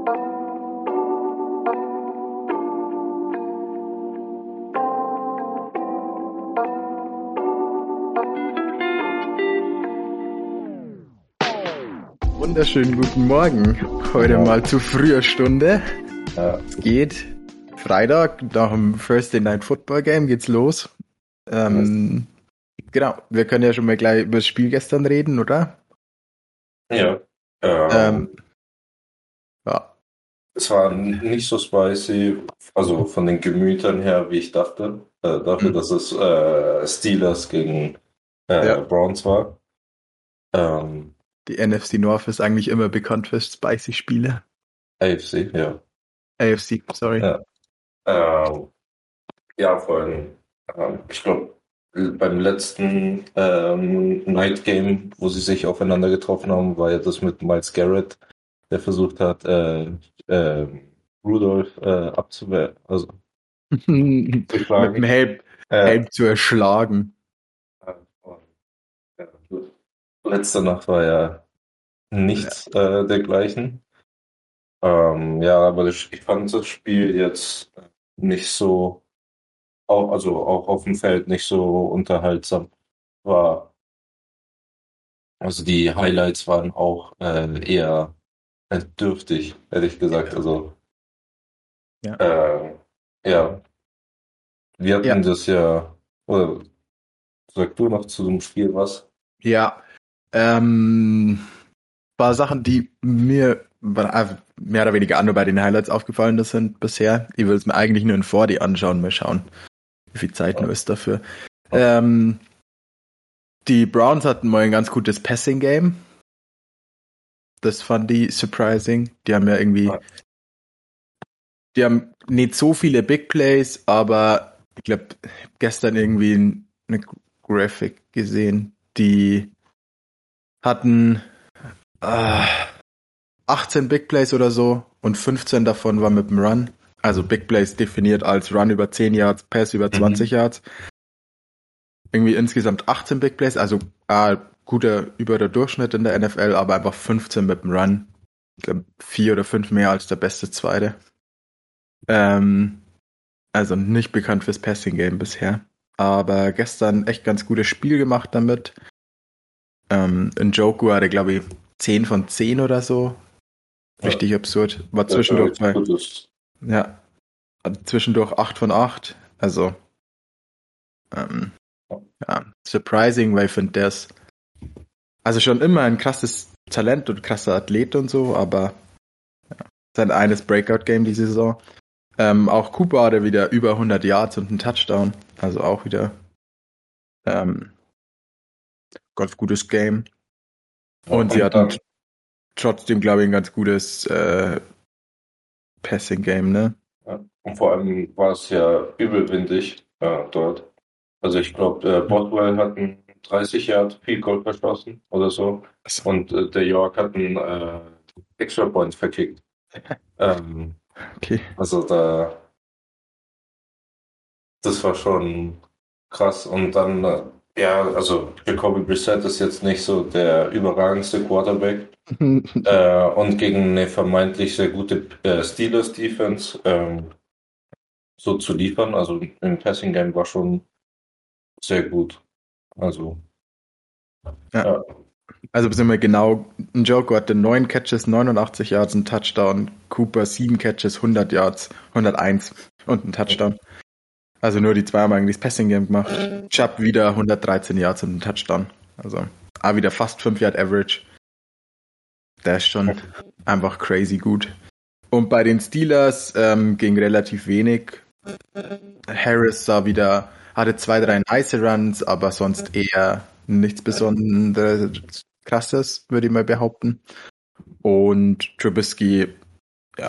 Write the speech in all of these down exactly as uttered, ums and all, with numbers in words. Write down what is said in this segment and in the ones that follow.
Wunderschönen guten Morgen. Heute mal zu früher Stunde. Ja. Es geht Freitag, nach dem Thursday Night Football Game geht's los. Ähm, genau, wir können ja schon mal gleich über das Spiel gestern reden, oder? Ja. Ähm, Ähm, ja. Es war nicht so spicy, also von den Gemütern her, wie ich dachte. Äh, dafür, Mhm. dass es äh, Steelers gegen äh, Ja. Browns war. Ähm, Die N F C North ist eigentlich immer bekannt für spicy Spiele. A F C, ja. A F C, sorry. Ja, ähm, ja vor allem, ähm, ich glaube, beim letzten ähm, Night Game, wo sie sich aufeinander getroffen haben, war ja das mit Myles Garrett, der versucht hat, äh, äh, Rudolph äh, abzuwehren, also Mit dem geschlagen. Helm, Äh, Helm zu erschlagen. und, ja, letzte Nacht war ja nichts äh, dergleichen. Ähm, ja, aber das, ich fand das Spiel jetzt nicht so, auch, also auch auf dem Feld nicht so unterhaltsam. War, also die Highlights waren auch äh, eher äh, dürftig, ehrlich gesagt. Also Ja. äh, ja, wir hatten Ja. das ja, oder sag du noch zu dem Spiel was? Ja, ähm, paar Sachen, die mir mehr oder weniger nur bei den Highlights aufgefallen sind bisher. Ich will es mir eigentlich nur in vier D anschauen, mal schauen, wie viel Zeit nur ist dafür. Ähm, die Browns hatten mal ein ganz gutes Passing-Game. Das fand ich surprising. Die haben ja irgendwie, die haben nicht so viele Big Plays, aber ich glaube, gestern irgendwie eine Graphic gesehen, die hatten äh, achtzehn Big Plays oder so und fünfzehn davon war mit dem Run. Also Big Plays definiert als Run über zehn Yards, Pass über zwanzig Mhm. Yards. Irgendwie insgesamt achtzehn Big Plays, also ah, guter über der Durchschnitt in der N F L, aber einfach fünfzehn mit dem Run. Ich glaube, vier oder fünf mehr als der beste Zweite. Ähm, also nicht bekannt fürs Passing Game bisher. Aber gestern echt ganz gutes Spiel gemacht damit. Ähm, Njoku hatte, glaube ich, zehn von zehn oder so. Richtig Ja. absurd. War Das war zwischendurch jetzt bei, gutes. ja, zwischendurch acht von acht. Also, ähm, ja, surprising, weil ich finde, der ist also schon immer ein krasses Talent und krasser Athlet und so, aber ja, sein eines Breakout-Game die Saison. Ähm, auch Cooper hatte wieder über hundert Yards und einen Touchdown. Also auch wieder ähm, ganz gutes Game. Ja, Und sie und hatten dann, trotzdem, glaube ich, ein ganz gutes äh, Passing-Game, ne? ja. Und vor allem war es ja übelwindig äh, dort. Also ich glaube, äh, Boswell hat einen dreißig Yard Field Goal verschossen oder so. Also, Und äh, der York hat einen äh, Extra Point verkickt. Ähm, okay. also da, das war schon krass. Und dann, äh, ja, also Jacoby Brissett ist jetzt nicht so der überragendste Quarterback. Äh, und gegen eine vermeintlich sehr gute äh, Steelers Defense ähm, so zu liefern. Also im Passing Game war schon sehr gut. Also, Ja. ja. Also sind wir genau, Njoku hatte neun Catches, neunundachtzig Yards, ein Touchdown. Cooper sieben Catches, hundert Yards, hunderteins und ein Touchdown. Also nur die zwei haben eigentlich das Passing-Game gemacht. Chubb wieder hundertdreizehn Yards und ein Touchdown. Also ah, wieder fast fünf Yard Average. Der ist schon einfach crazy gut. Und bei den Steelers ähm, ging relativ wenig. Harris sah wieder, hatte zwei, drei nice Runs, aber sonst eher nichts Besonderes Krasses, würde ich mal behaupten. Und Trubisky, ja.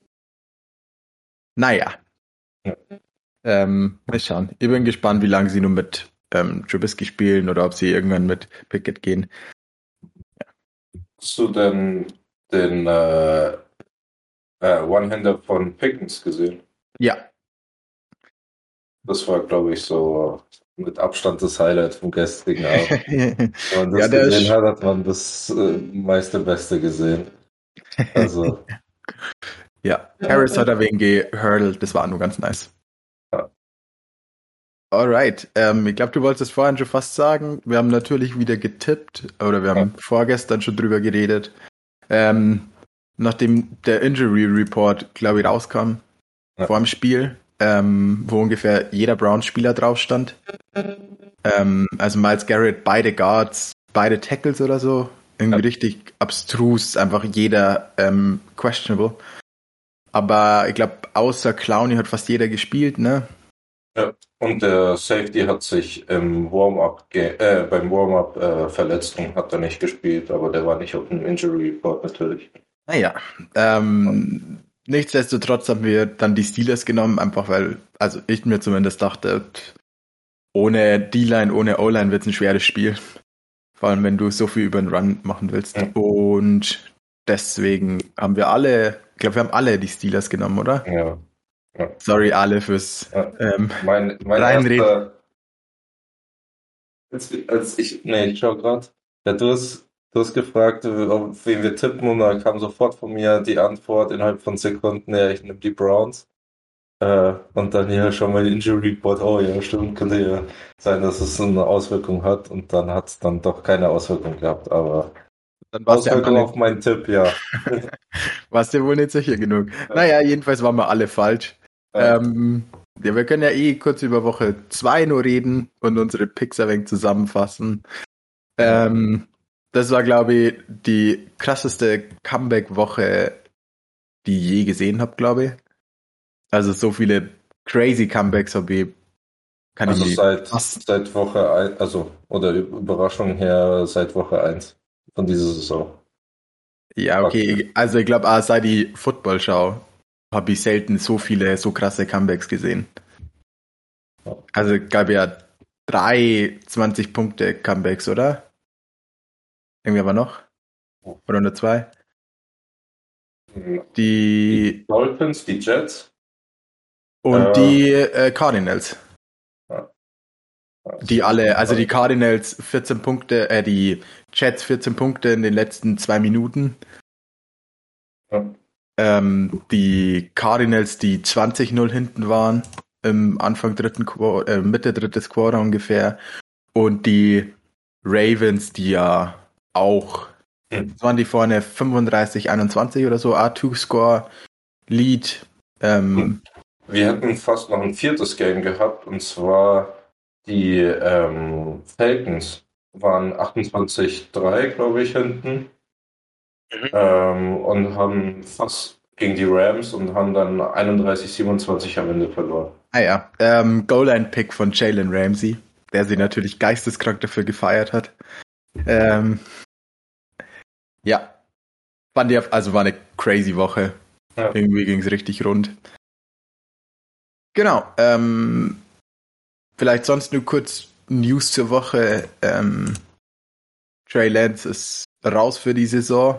Naja. Ja. Ähm, mal schauen. Ich bin gespannt, wie lange sie nur mit ähm, Trubisky spielen oder ob sie irgendwann mit Pickett gehen. Hast du denn den äh, äh, One-Hander von Pickens gesehen? Ja. Das war, glaube ich, so mit Abstand das Highlight vom gestrigen Abend. Wenn man Ja, das der gesehen ist, hat, hat man das äh, meiste Beste gesehen. Also, Ja, Harris hat er wegen gehurdelt, das war nur ganz nice. Ja. Alright, ähm, ich glaube, du wolltest es vorhin schon fast sagen. Wir haben natürlich wieder getippt, oder wir haben ja. vorgestern schon drüber geredet. Ähm, nachdem der Injury Report, glaube ich, rauskam, ja. vor dem Spiel, ähm, wo ungefähr jeder Browns-Spieler drauf stand. Ähm, also Myles Garrett, beide Guards, beide Tackles oder so. Irgendwie ja. richtig abstrus, einfach jeder ähm, questionable. Aber ich glaube, außer Clowney hat fast jeder gespielt, ne? Ja, und der Safety hat sich im Warm-up äh, beim Warm-up äh, verletzt und hat da nicht gespielt, aber der war nicht auf dem Injury Report natürlich. Naja, ähm, ja. nichtsdestotrotz haben wir dann die Steelers genommen, einfach weil, also ich mir zumindest dachte, ohne D-Line, ohne O-Line wird es ein schweres Spiel. Vor allem, wenn du so viel über den Run machen willst. Ja. Und deswegen haben wir alle, ich glaube, wir haben alle die Steelers genommen, oder? Ja. ja. Sorry, alle fürs ja. ähm, mein, mein Reinreden. Erster, als, als ich, nee, ich schau gerade. Ja, du hast, du hast gefragt, auf wen wir tippen, und da kam sofort von mir die Antwort innerhalb von Sekunden, ja, ich nehme die Browns. Äh, und dann ja schon mal Injury Report, oh ja, stimmt, könnte ja sein, dass es eine Auswirkung hat, und dann hat es dann doch keine Auswirkung gehabt, aber dann Auswirkung auf meinen Tipp, ja. Warst du wohl nicht sicher genug? Ja. Naja, jedenfalls waren wir alle falsch. Ja. Ähm, ja, wir können ja eh kurz über Woche zwei nur reden und unsere Picks ein wenig zusammenfassen. Ja. Ähm, das war, glaube ich, die krasseste Comeback-Woche, die ich je gesehen habe, glaube ich. Also so viele crazy Comebacks habe ich. Kann also ich seit, seit Woche eins, also, oder Überraschung her, seit Woche eins von dieser Saison. Ja, okay. Also ich glaube, seit die Football schaue, habe ich selten so viele, so krasse Comebacks gesehen. Also ich glaube ja drei zwanzig-Punkte-Comebacks, oder? Irgendwie aber noch? Oder nur zwei? Die, die Dolphins, die Jets. Und äh, die äh, Cardinals. Ja. Die alle, also die Cardinals vierzehn Punkte, äh, die Jets vierzehn Punkte in den letzten zwei Minuten. Ja. Ähm, die Cardinals, die zwanzig null hinten waren, im Anfang dritten Quarter, äh, Mitte drittes Quarter ungefähr. Und die Ravens, die ja auch, hm. waren die vorne fünfunddreißig einundzwanzig oder so, R zwei Score, Lead. Ähm, Wir hätten fast noch ein viertes Game gehabt, und zwar die ähm, Falcons waren achtundzwanzig drei, glaube ich, hinten. Mhm. Ähm, und haben fast gegen die Rams und haben dann einunddreißig siebenundzwanzig am Ende verloren. Ah ja, ähm, Goal-Line-Pick von Jalen Ramsey, der sie natürlich geisteskrank dafür gefeiert hat. Ähm, ja, fand ich, also war eine crazy Woche. Ja. Irgendwie ging es richtig rund. Genau, ähm, vielleicht sonst nur kurz News zur Woche. Ähm, Trey Lance ist raus für die Saison.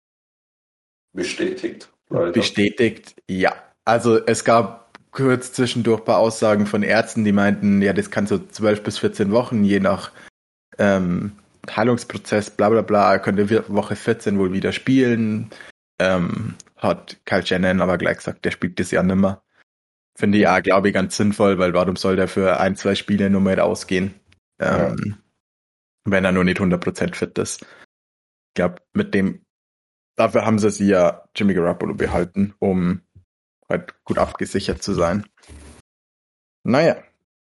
Bestätigt. Leider. Bestätigt, ja. Also es gab kurz zwischendurch ein paar Aussagen von Ärzten, die meinten, ja, das kann so zwölf bis vierzehn Wochen, je nach ähm, Heilungsprozess, bla bla bla, könnte Woche vierzehn wohl wieder spielen. Ähm, hat Kyle Shanahan aber gleich gesagt, der spielt das Jahr nimmer. Finde ich ja, glaube ich, ganz sinnvoll, weil warum soll der für ein, zwei Spiele nur mehr rausgehen, ähm, ja. wenn er nur nicht hundert Prozent fit ist. Ich glaube, mit dem, dafür haben sie sie ja Jimmy Garoppolo behalten, um halt gut abgesichert zu sein. Naja.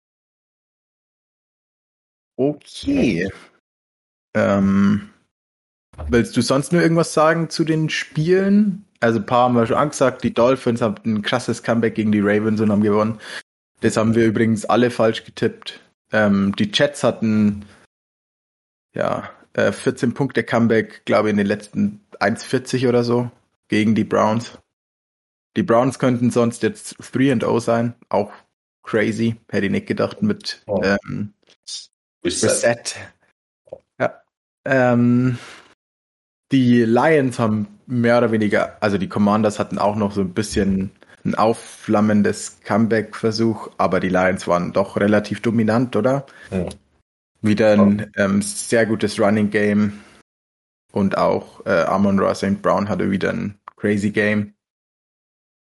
Okay. Ähm, willst du sonst nur irgendwas sagen zu den Spielen? Also ein paar haben wir schon angesagt, die Dolphins haben ein krasses Comeback gegen die Ravens und haben gewonnen. Das haben wir übrigens alle falsch getippt. Ähm, die Jets hatten ja äh, vierzehn Punkte Comeback, glaube ich, in den letzten eins vierzig oder so gegen die Browns. Die Browns könnten sonst jetzt drei und oh sein, auch crazy, hätte ich nicht gedacht mit oh. ähm, Reset. Ja. Ähm, die Lions haben mehr oder weniger, also die Commanders hatten auch noch so ein bisschen ein aufflammendes Comeback-Versuch, aber die Lions waren doch relativ dominant, oder? Ja. Wieder ein ähm, sehr gutes Running Game und auch äh, Amon-Ra Sankt Brown hatte wieder ein crazy Game.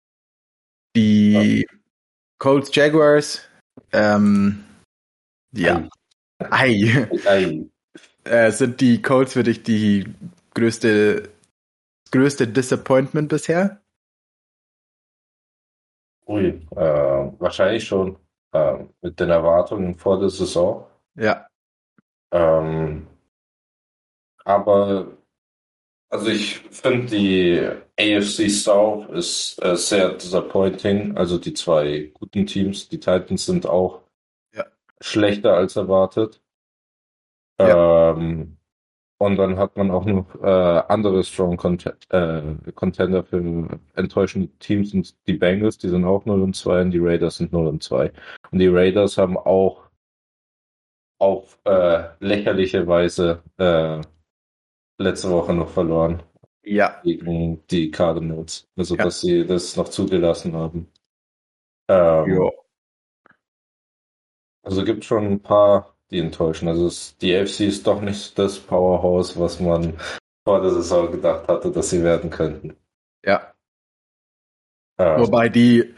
Die Colts Jaguars, ähm, ja, ei, Ei. äh, sind die Colts für dich die größte, größte Disappointment bisher? Ui, äh, wahrscheinlich schon äh, mit den Erwartungen vor der Saison. Ja, Ähm, aber also ich finde die A F C South ist äh, sehr disappointing. Also die zwei guten Teams, die Titans sind auch ja, schlechter als erwartet. ja, Ähm, und dann hat man auch noch äh, andere Strong Cont äh, Contender für enttäuschende Teams und die Bengals, die sind auch null und zwei und die Raiders sind null und zwei. Und die Raiders haben auch auf äh, lächerliche Weise äh, letzte Woche noch verloren ja, gegen die Cardinals. Also, ja, dass sie das noch zugelassen haben. ja, Ähm, also gibt schon ein paar, die enttäuschen. Also es, die A F C ist doch nicht das Powerhouse, was man vor der Saison gedacht hatte, dass sie werden könnten. ja. Ähm, Wobei die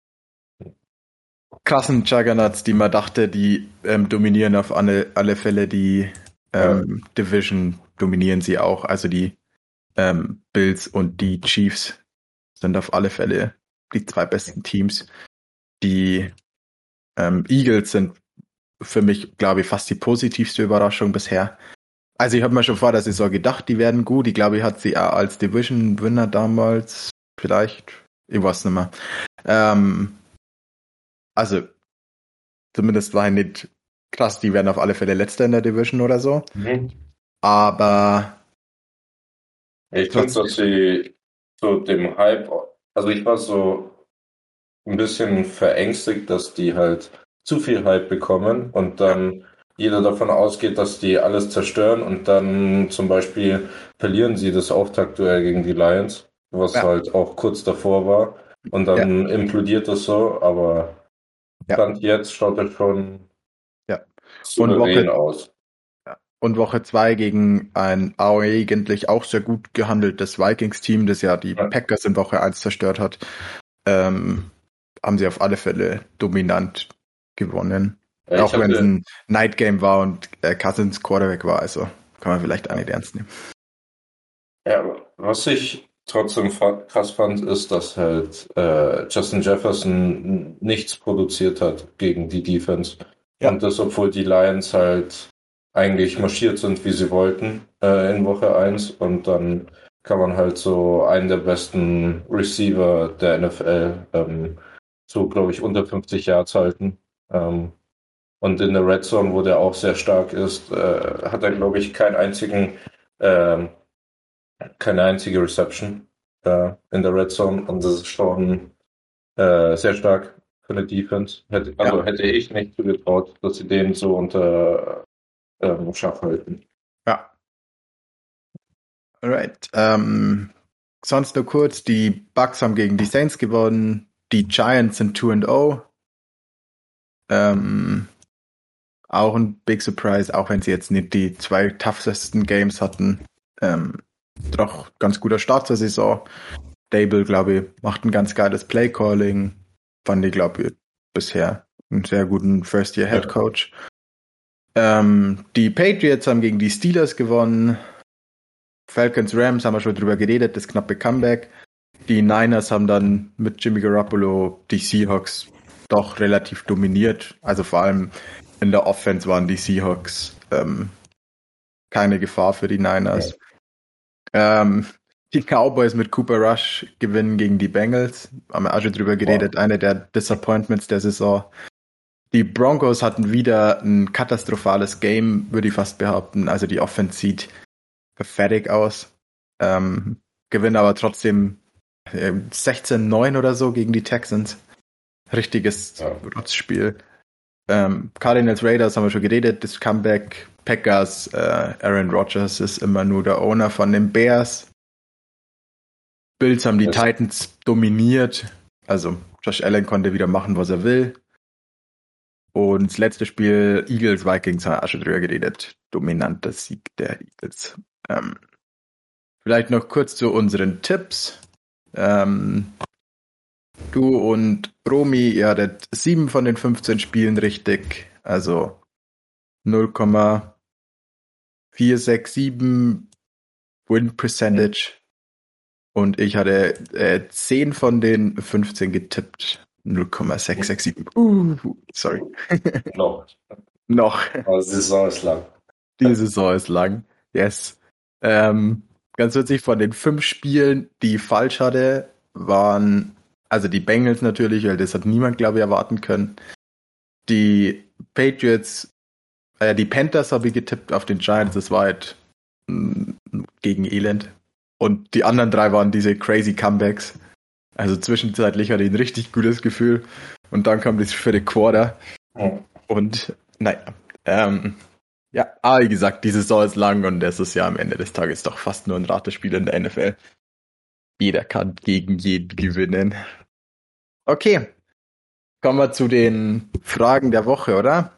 krassen Juggernauts, die man dachte, die ähm, dominieren auf alle, alle Fälle die ja, ähm, Division, dominieren sie auch. Also die ähm, Bills und die Chiefs sind auf alle Fälle die zwei besten Teams. Die ähm, Eagles sind für mich, glaube ich, fast die positivste Überraschung bisher. Also ich habe mir schon vor der Saison gedacht, die werden gut. Ich glaube, ich hatte sie auch als Division-Winner damals vielleicht. Ich weiß nicht mehr. Ähm, also zumindest war ich nicht krass, die werden auf alle Fälle Letzter in der Division oder so. mhm. Aber Ich finde, dass trotzdem, sie so dem Hype, also ich war so ein bisschen verängstigt, dass die halt zu viel Hype bekommen und ja, dann jeder davon ausgeht, dass die alles zerstören und dann zum Beispiel verlieren sie das Auftaktduell gegen die Lions, was ja, halt auch kurz davor war und ja, dann implodiert das so, aber ja, Stand jetzt schaut es schon ja. Und souverän Woche, aus. ja. Und Woche zwei gegen ein eigentlich auch sehr gut gehandeltes Vikings-Team, das ja die Ja, Packers in Woche eins zerstört hat, ähm, haben sie auf alle Fälle dominant gewonnen. ich Auch wenn es hatte, ein Night Game war und äh, Cousins Quarterback war, also kann man vielleicht auch nicht ernst nehmen. ja, was ich trotzdem fa- krass fand, ist, dass halt äh, Justin Jefferson nichts produziert hat gegen die Defense. Und Ja, das, obwohl die Lions halt eigentlich marschiert sind, wie sie wollten, äh, in Woche eins. Und dann kann man halt so einen der besten Receiver der N F L ähm, so, glaube ich, unter fünfzig Yards halten. Ähm, und in der Red Zone, wo der auch sehr stark ist, äh, hat er, glaube ich, keinen einzigen ähm, keine einzige Reception äh, in der Red Zone und das ist schon äh, sehr stark für eine Defense. Hätte, also ja, hätte ich nicht zugetraut, dass sie den so unter ähm, Schach halten. ja. Alright. Ähm, sonst nur kurz, die Bucks haben gegen die Saints gewonnen, die Giants sind zwei und null. Ähm, auch ein Big Surprise, auch wenn sie jetzt nicht die zwei toughesten Games hatten. Ähm, doch ganz guter Start zur Saison. Dable, glaube ich, macht ein ganz geiles Play-Calling. Fand ich, glaube ich, bisher einen sehr guten First-Year-Head Ja. Coach. Ähm, die Patriots haben gegen die Steelers gewonnen. Falcons Rams haben wir schon drüber geredet, das knappe Comeback. Die Niners haben dann mit Jimmy Garoppolo die Seahawks doch relativ dominiert. Also vor allem in der Offense waren die Seahawks ähm, keine Gefahr für die Niners. Ja. Ähm, die Cowboys mit Cooper Rush gewinnen gegen die Bengals. Haben wir auch schon drüber geredet. Wow. Eine der Disappointments der Saison. Die Broncos hatten wieder ein katastrophales Game, würde ich fast behaupten. Also die Offense sieht fertig aus. Ähm, gewinnen aber trotzdem äh, sechzehn neun oder so gegen die Texans. Richtiges Ja. Rotzspiel. Ähm, Cardinals Raiders haben wir schon geredet. Das Comeback. Packers. Äh, Aaron Rodgers ist immer nur der Owner von den Bears. Bills haben die Das, Titans dominiert. Also Josh Allen konnte wieder machen, was er will. Und das letzte Spiel, Eagles Vikings, haben wir auch schon drüber geredet. Dominanter Sieg der Eagles. Ähm, vielleicht noch kurz zu unseren Tipps. Ähm, Du und Romy, ihr hattet sieben von den fünfzehn Spielen richtig. Also null Komma vier sechs sieben Win Percentage. Und ich hatte äh, zehn von den fünfzehn getippt. null Komma sechs sechs sieben. Uh, sorry. Noch. Noch. Aber die Saison ist lang. Die Saison ist lang. Yes. Ähm, ganz witzig, von den fünf Spielen, die ich falsch hatte, waren, also die Bengals natürlich, weil das hat niemand, glaube ich, erwarten können. Die Patriots, äh, die Panthers habe ich getippt auf den Giants, das war halt mh, gegen Elend. Und die anderen drei waren diese crazy Comebacks. Also zwischenzeitlich hatte ich ein richtig gutes Gefühl. Und dann kam das vierte Quarter. Hm. Und naja, ähm, ja, aber wie gesagt, die Saison ist lang und es ist ja am Ende des Tages doch fast nur ein Ratespiel in der N F L. Jeder kann gegen jeden gewinnen. Okay, kommen wir zu den Fragen der Woche, oder?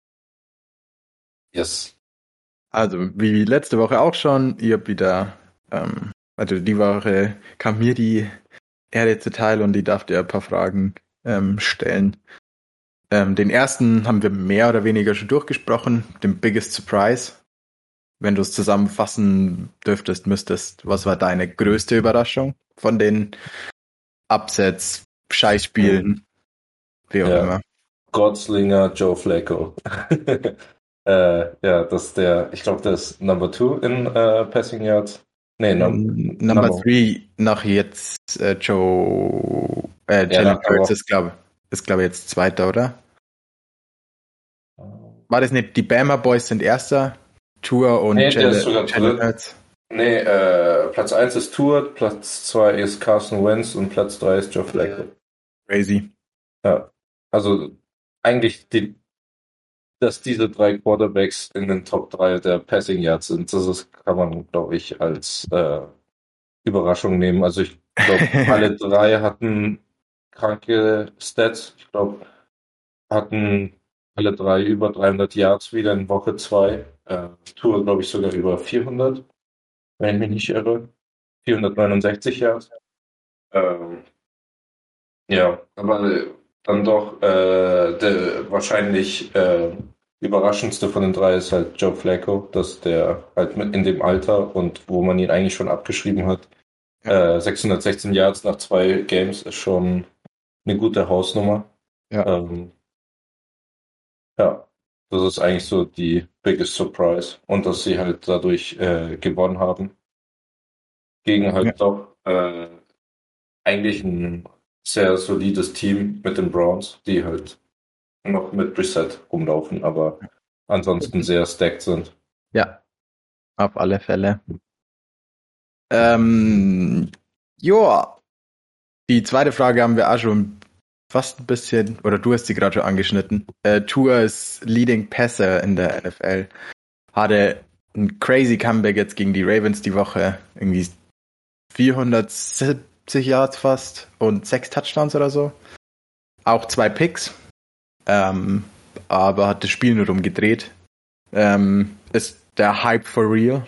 Yes. Also, wie letzte Woche auch schon, ihr habt wieder, ähm, also die Woche kam mir die Erde zuteil und die darf dir ein paar Fragen ähm, stellen. Ähm, den ersten haben wir mehr oder weniger schon durchgesprochen, den Biggest Surprise. Wenn du es zusammenfassen dürftest, müsstest, was war deine größte Überraschung von den Upsets, Scheißspielen, wie auch Ja. immer? Goddslinger Joe Flacco. äh, ja, das ist der, ich glaube, der ist Number Two in äh, Passing Yards. Nee, num Number three nach jetzt äh, Joe äh, Ja, Jalen nach der Hurts Woche. ist glaube ist glaube jetzt Zweiter, oder? War das nicht? Die Bama Boys sind Erster, Tour und Nee, der ist Jalen, sogar Jalen dritt. Hurts. Nee, äh, Platz eins ist Tour, Platz zwei ist Carson Wentz und Platz drei ist Joe Flacco. Crazy. Ja, also eigentlich, die, dass diese drei Quarterbacks in den Top drei der Passing Yards sind, das ist, kann man, glaube ich, als äh, Überraschung nehmen. Also ich glaube, alle drei hatten kranke Stats. Ich glaube, hatten alle drei über dreihundert Yards wieder in Woche zwei. Äh, Tour, glaube ich, sogar über vierhundert, wenn ich mich nicht irre. vierhundertneunundsechzig Yards. Ähm, ja, aber dann doch äh, der wahrscheinlich äh, überraschendste von den drei ist halt Joe Flacco, dass der halt mit in dem Alter und wo man ihn eigentlich schon abgeschrieben hat, Ja. äh, sechshundertsechzehn Yards nach zwei Games ist schon eine gute Hausnummer. Ja. Ähm, ja, das ist eigentlich so die biggest surprise und dass sie halt dadurch äh, gewonnen haben gegen Ja. halt doch äh, eigentlich ein sehr solides Team mit den Browns, die halt noch mit Reset rumlaufen, aber ansonsten sehr stacked sind. Ja, auf alle Fälle. Ähm, joa, die zweite Frage haben wir auch schon fast ein bisschen, oder du hast sie gerade schon angeschnitten. Äh, Tua ist Leading Passer in der N F L. Hatte ein crazy Comeback jetzt gegen die Ravens die Woche. Irgendwie vierhundertsiebzig Yards fast und sechs Touchdowns oder so. Auch zwei Picks. Ähm, aber hat das Spiel nur umgedreht. Ähm, ist der Hype for real?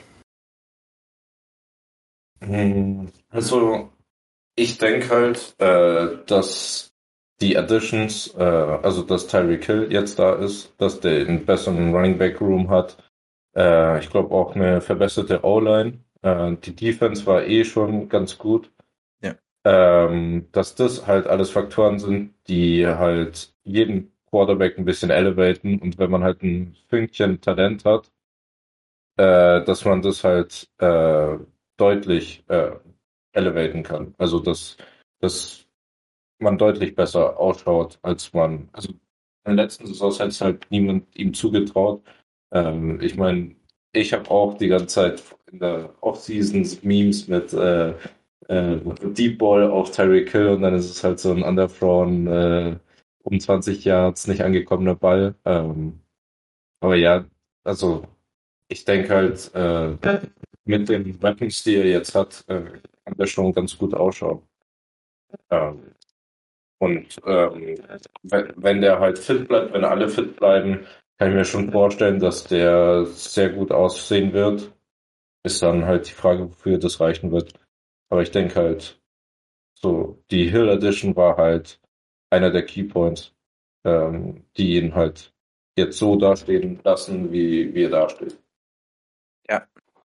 Also, ich denke halt, äh, dass die Additions, äh, also dass Tyreek Hill jetzt da ist, dass der einen besseren Running Back Room hat. Äh, ich glaube auch eine verbesserte O-Line. Äh, die Defense war eh schon ganz gut. Ja. Ähm, dass das halt alles Faktoren sind, die halt jeden Quarterback ein bisschen elevaten und wenn man halt ein Fünkchen Talent hat, äh, dass man das halt äh, deutlich äh, elevaten kann. Also dass, dass man deutlich besser ausschaut, als man, also in den letzten Saisons hätte es halt niemand ihm zugetraut. Ähm, ich meine, ich habe auch die ganze Zeit in der Offseason Memes mit äh, äh, Deep Ball auf Tyreek Hill und dann ist es halt so ein Underthrown äh, um zwanzig Yards nicht angekommener Ball. Ähm, aber ja, also ich denke halt, äh, mit den Weapons, die er jetzt hat, äh, kann der schon ganz gut ausschauen. Ähm, und ähm, wenn, wenn der halt fit bleibt, wenn alle fit bleiben, kann ich mir schon vorstellen, dass der sehr gut aussehen wird. Ist dann halt die Frage, wofür das reichen wird. Aber ich denke halt, so die Hill Edition war halt einer der Keypoints, ähm, die ihn halt jetzt so dastehen lassen, wie, wie er dasteht. Ja.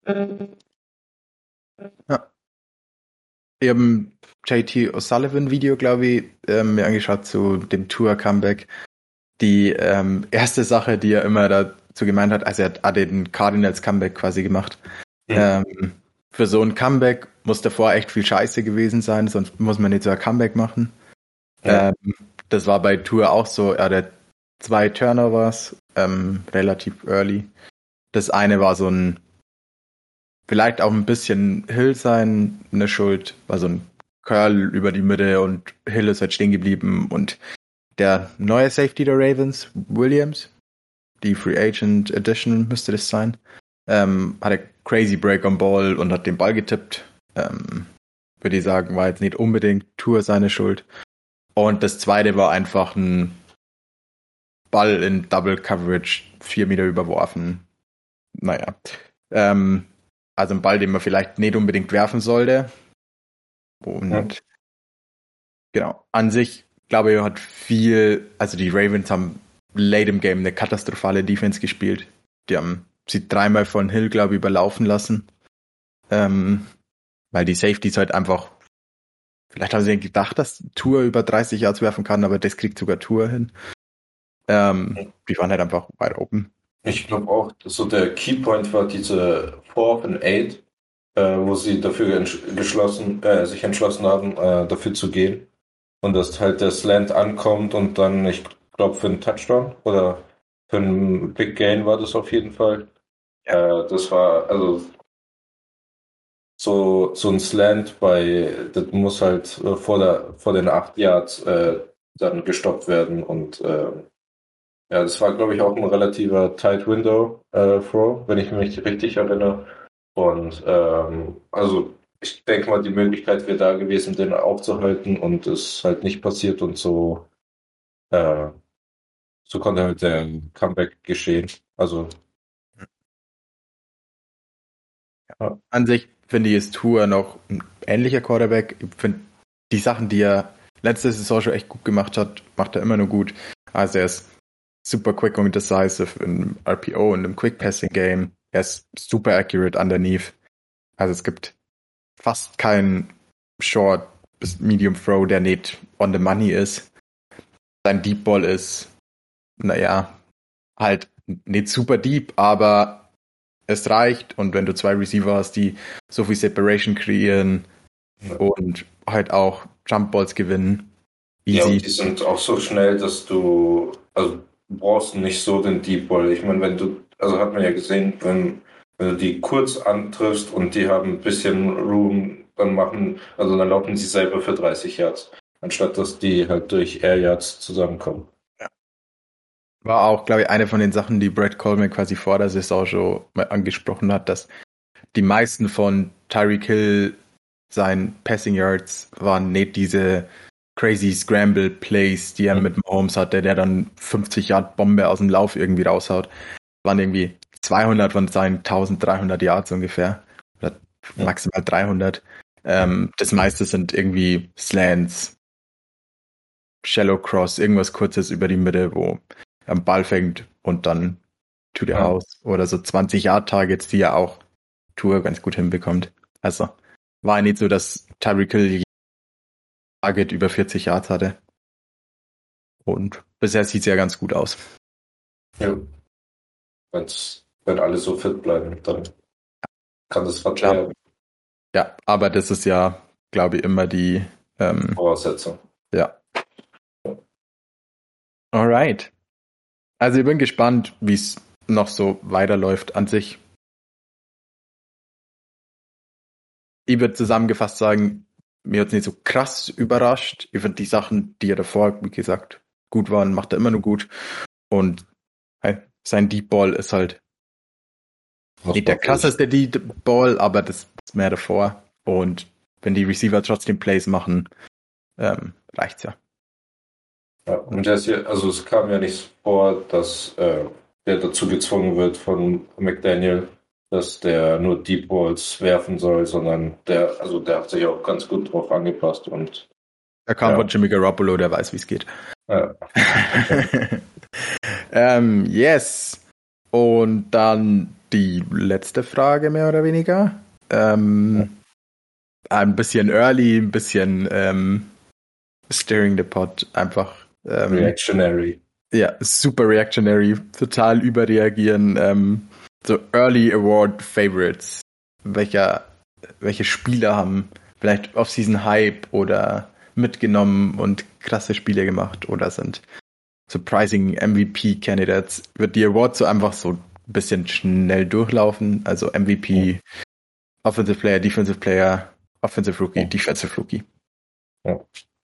Ja. Ich habe ein J T O'Sullivan Video, glaube ich, ähm, mir angeschaut zu dem Tour Comeback. Die ähm, erste Sache, die er immer dazu gemeint hat, also er hat auch den Cardinals Comeback quasi gemacht. Mhm. Ähm, für so ein Comeback muss davor echt viel Scheiße gewesen sein, sonst muss man nicht so ein Comeback machen. Ja. Ähm, das war bei Tour auch so, er hatte zwei Turnovers, ähm, relativ early. Das eine war so ein, vielleicht auch ein bisschen Hill sein, eine Schuld, war so ein Curl über die Mitte und Hill ist halt stehen geblieben und der neue Safety der Ravens, Williams, die Free Agent Edition müsste das sein, ähm, hatte crazy Break on Ball und hat den Ball getippt. Ähm, würde ich sagen, war jetzt nicht unbedingt Tour seine Schuld. Und das zweite war einfach ein Ball in Double Coverage, vier Meter überworfen. Naja. Ähm, also ein Ball, den man vielleicht nicht unbedingt werfen sollte. Und Ja. genau, an sich, glaube ich, hat viel, also die Ravens haben late im Game eine katastrophale Defense gespielt. Die haben sie dreimal von Hill, glaube ich, überlaufen lassen. Ähm, weil die Safeties halt einfach, vielleicht haben sie gedacht, dass Tour über dreißig Yards werfen kann, aber das kriegt sogar Tour hin. Ähm, die waren halt einfach wide open. Ich glaube auch, dass so der Keypoint war diese Fourth and Eight, äh, wo sie dafür entsch- geschlossen, äh, sich entschlossen haben, äh, dafür zu gehen. Und dass halt der Slant ankommt und dann, ich glaube, für einen Touchdown oder für einen Big Gain war das auf jeden Fall. Ja. Äh, das war, also so, so ein Slant bei, das muss halt äh, vor der, vor den acht Yards äh, dann gestoppt werden und äh, ja, das war, glaube ich, auch ein relativer Tight Window äh, Throw, wenn ich mich richtig erinnere. Und ähm, also ich denke mal, die Möglichkeit wäre da gewesen, den aufzuhalten und es ist halt nicht passiert und so, äh, so konnte halt der Comeback geschehen. Also ja. An sich finde ich, ist Tour noch ein ähnlicher Quarterback. Ich finde die Sachen, die er letzte Saison schon echt gut gemacht hat, macht er immer nur gut. Also er ist super quick und decisive im R P O und im Quick Passing Game. Er ist super accurate underneath. Also es gibt fast keinen Short bis Medium Throw, der nicht on the money ist. Sein Deep Ball ist, naja, halt nicht super deep, aber es reicht. Und wenn du zwei Receiver hast, die so viel Separation kreieren Ja. und halt auch Jump Balls gewinnen, Ja, und easy. die sind auch so schnell, dass du, also du brauchst nicht so den Deep Ball. Ich meine, wenn du, also hat man ja gesehen, wenn, wenn du die kurz antriffst und die haben ein bisschen Room, dann machen, also dann laufen sie selber für dreißig Yards, anstatt dass die halt durch Air Yards zusammenkommen. War auch, glaube ich, eine von den Sachen, die Brad Coleman quasi vor der Saison schon mal angesprochen hat, dass die meisten von Tyreek Hill seinen Passing Yards waren nicht diese crazy Scramble Plays, die er mit Mahomes hatte, der dann fünfzig Yard Bombe aus dem Lauf irgendwie raushaut. Waren irgendwie zweihundert von seinen dreizehnhundert Yards ungefähr. Oder maximal dreihundert. Ähm, das meiste sind irgendwie Slants, Shallow Cross, irgendwas Kurzes über die Mitte, wo er am Ball fängt und dann to the Ja. house. Oder so zwanzig Yard Targets, die er auch Tour ganz gut hinbekommt. Also war nicht so, dass Tyreek Hill Target über vierzig Yards hatte. Und bisher sieht es ja ganz gut aus. Ja. Wenn's, wenn alle so fit bleiben, dann kann das was Klar. werden. Ja, aber das ist ja, glaube ich, immer die ähm, Voraussetzung. ja. Alright. Also ich bin gespannt, wie es noch so weiterläuft an sich. Ich würde zusammengefasst sagen, mir hat es nicht so krass überrascht. Ich finde die Sachen, die er davor, wie gesagt, gut waren, macht er immer nur gut. Und hey, sein Deep Ball ist halt Was nicht der man krasseste Deep Ball, aber das ist mehr davor. Und wenn die Receiver trotzdem Plays machen, ähm, reicht's ja. Ja, und der ist hier, also es kam ja nicht vor, dass äh, der dazu gezwungen wird von McDaniel, dass der nur Deep Balls werfen soll, sondern der, also der hat sich auch ganz gut drauf angepasst und Er kam ja. von Jimmy Garoppolo, der weiß, wie es geht. Ja. ähm, yes. Und dann die letzte Frage, mehr oder weniger. Ähm, ja. Ein bisschen early, ein bisschen ähm, stirring the pot, einfach. Ähm, reactionary. Ja, super reactionary, total überreagieren. Ähm, so Early Award Favorites. Welcher, welche Spieler haben vielleicht Off-Season Hype oder mitgenommen und krasse Spiele gemacht oder sind surprising M V P Candidates? Wird die Award so einfach so ein bisschen schnell durchlaufen? Also M V P, ja. Offensive Player, Defensive Player, Offensive Rookie, ja. Defensive Rookie. Ja,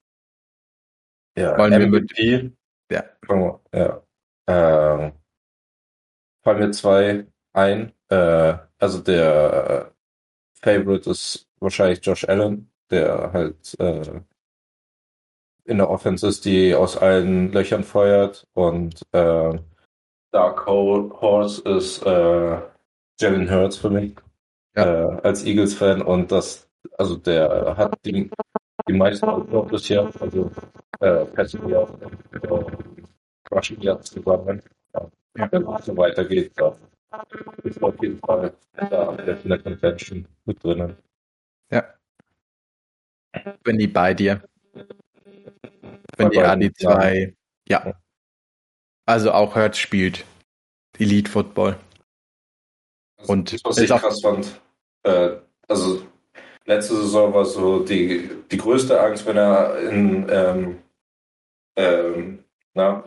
ja Wollen M V P. Wir mit, ja. ja. Ähm, fallen mir zwei ein. Äh, also der Favorite ist wahrscheinlich Josh Allen, der halt äh, in der Offense ist, die aus allen Löchern feuert. Und äh, Dark Horse ist äh, Jalen Hurts für mich, ja. äh, als Eagles-Fan. Und das, also der hat die, die meisten Outlaws bis jetzt, also äh, Passing Yards, äh, Rushing Yards zusammen. Ja. Ja. Wenn es so weitergeht, dann ist auf jeden Fall da in der Convention mit drinnen. Ja. Bin die bei dir. Wenn die A D zwei, ja. ja. Also auch Hurts spielt Elite Football. Also und das, was ich krass fand, äh, also letzte Saison war so die, die größte Angst, wenn er in ähm, ähm, na,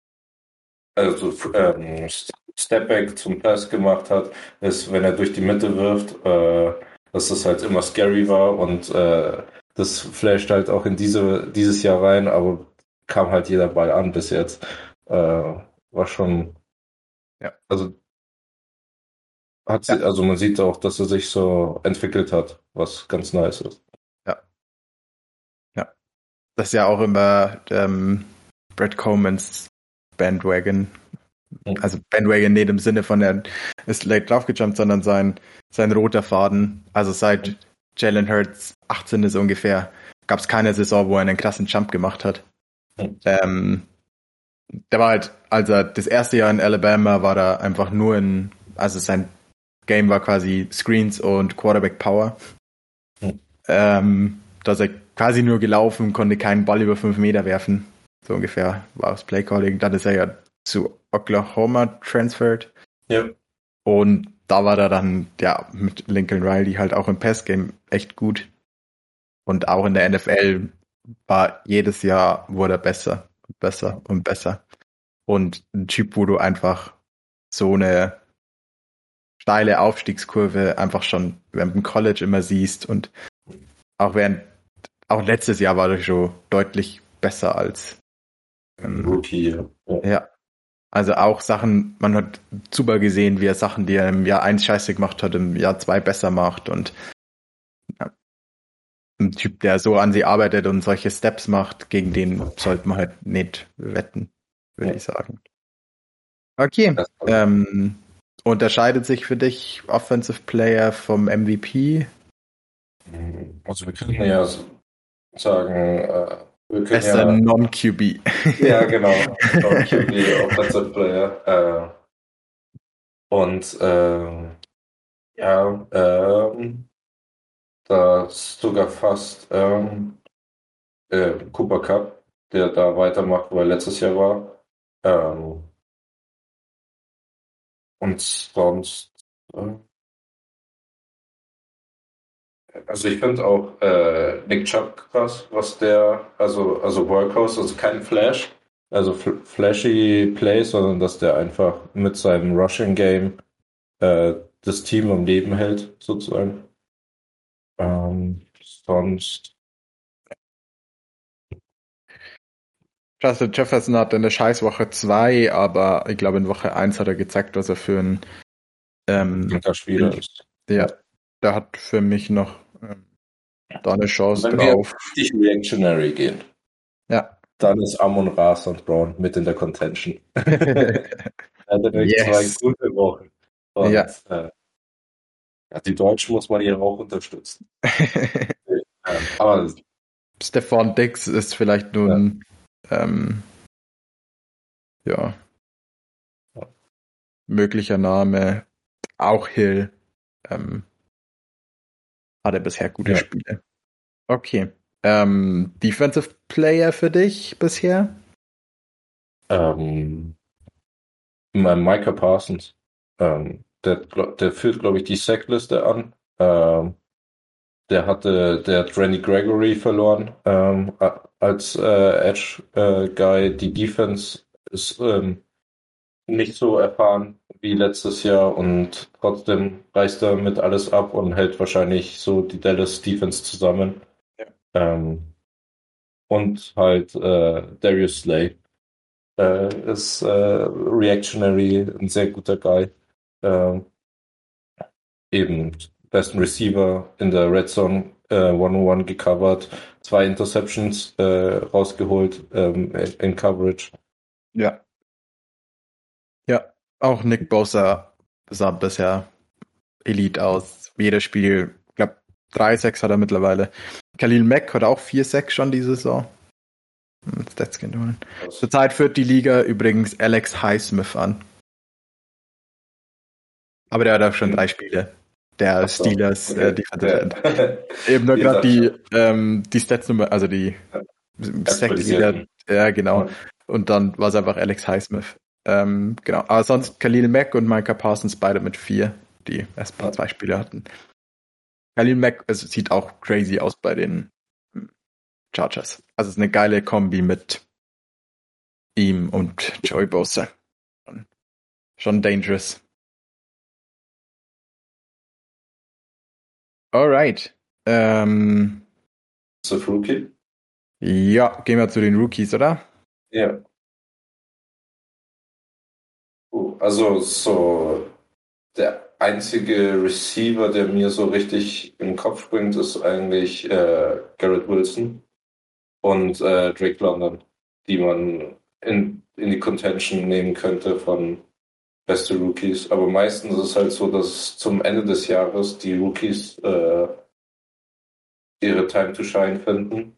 also ähm, Stepback zum Pass gemacht hat, ist, wenn er durch die Mitte wirft, äh, dass das halt immer scary war und äh, das flasht halt auch in diese dieses Jahr rein, aber kam halt jeder Ball an bis jetzt. Äh, war schon, ja, also hat sie, ja. Also man sieht auch, dass er sich so entwickelt hat, was ganz nice ist. Ja. Ja. Das ist ja auch immer ähm, Brett Comans Bandwagon. Also Bandwagon nicht im Sinne von, er ist late draufgejumpt, sondern sein, sein roter Faden. Also seit Jalen Hurts achtzehn ist ungefähr, gab es keine Saison, wo er einen krassen Jump gemacht hat. Mhm. Ähm, der war halt, also das erste Jahr in Alabama war er einfach nur in, also sein Game war quasi Screens und Quarterback Power. Mhm. Ähm, da ist er quasi nur gelaufen, konnte keinen Ball über fünf Meter werfen. So ungefähr war das Playcalling. Dann ist er ja zu Oklahoma transferred. Ja. Und da war er dann, ja, mit Lincoln Riley halt auch im Passgame echt gut. Und auch in der N F L war jedes Jahr wurde er besser und besser und besser. Und ein Typ, wo du einfach so eine steile Aufstiegskurve einfach schon während dem College immer siehst und auch während, auch letztes Jahr war er schon deutlich besser als ähm, Rookie. Ja. ja. Also auch Sachen, man hat super gesehen, wie er Sachen, die er im Jahr eins scheiße gemacht hat, im Jahr zwei besser macht und ja, ein Typ, der so an sie arbeitet und solche Steps macht, gegen den sollte man halt nicht wetten, würde ja. ich sagen. Okay, ähm, unterscheidet sich für dich Offensive Player vom M V P? Also wir können ja sagen, äh, wir können Bester ja, Non-Q B. Ja, genau. Non-Q B, Offensive Player. Äh, und äh, ja, ähm, da ist sogar fast ähm, äh, Cooper Cup, der da weitermacht, wo er letztes Jahr war. Ähm, und sonst äh, also ich finde auch äh, Nick Chubb krass, was der, also, also Workhorse, also kein Flash, also fl- flashy Plays, sondern dass der einfach mit seinem Rushing Game äh, das Team am Leben hält, sozusagen. Ähm, sonst. Justin Jefferson hatte eine scheiß Woche zwei, aber ich glaube in Woche eins hat er gezeigt, was er für ein ähm, Spieler ist. Ja, der hat für mich noch ähm, da eine Chance Wenn drauf. wir richtig reactionary gehen, ja. dann ist Amon Ra und Brown mit in der Contention. Er hatte yes. zwei gute Wochen. Und, ja. Äh, Ja, die Deutschen muss man hier auch unterstützen. Ja, aber Stefan Dix ist vielleicht nun, ja, ähm, ja, möglicher Name. Auch Hill. Ähm, hatte bisher gute ja. Spiele. Okay. Ähm, Defensive Player für dich bisher? Ähm, mein Micah Parsons. Ähm, der, der führt, glaube ich, die Sackliste an. Ähm, der hatte, der hat Randy Gregory verloren ähm, als äh, Edge äh, Guy. Die Defense ist ähm, nicht so erfahren wie letztes Jahr und trotzdem reißt er mit alles ab und hält wahrscheinlich so die Dallas Defense zusammen. Ja. Ähm, und halt äh, Darius Slay äh, ist äh, reactionary, ein sehr guter Guy. Ähm, eben besten Receiver in der Red Zone äh, one-on-one gecovert, zwei Interceptions äh, rausgeholt ähm, in Coverage. Ja. Ja. Auch Nick Bosa sah bisher Elite aus. Jedes Spiel, ich glaube, drei Sacks hat er mittlerweile. Khalil Mack hat auch vier Sacks schon diese Saison. Stats gehen holen. Zurzeit führt die Liga übrigens Alex Highsmith an. Aber der hat auch schon drei Spiele. Der So, Steelers okay. äh, Defensive End. Ja. Eben nur Die gerade die, Touchdown. ähm, die Stats-Nummer, also die Sack-Leader. Ja, genau. Ja. Und dann war es einfach Alex Highsmith. Ähm, genau. Aber sonst Khalil Mack und Micah Parsons beide mit vier, die erst mal zwei Spiele hatten. Khalil Mack, es sieht auch crazy aus bei den Chargers. Also es ist eine geile Kombi mit ihm und Joey Bosa. Schon, schon dangerous. Alright. Ähm, So Rookie? ja, gehen wir zu den Rookies, oder? Ja. Uh, Also so der einzige Receiver, der mir so richtig in den Kopf springt, ist eigentlich äh, Garrett Wilson und äh, Drake London, die man in, in die Contention nehmen könnte von beste Rookies. Aber meistens ist es halt so, dass zum Ende des Jahres die Rookies äh, ihre Time to Shine finden.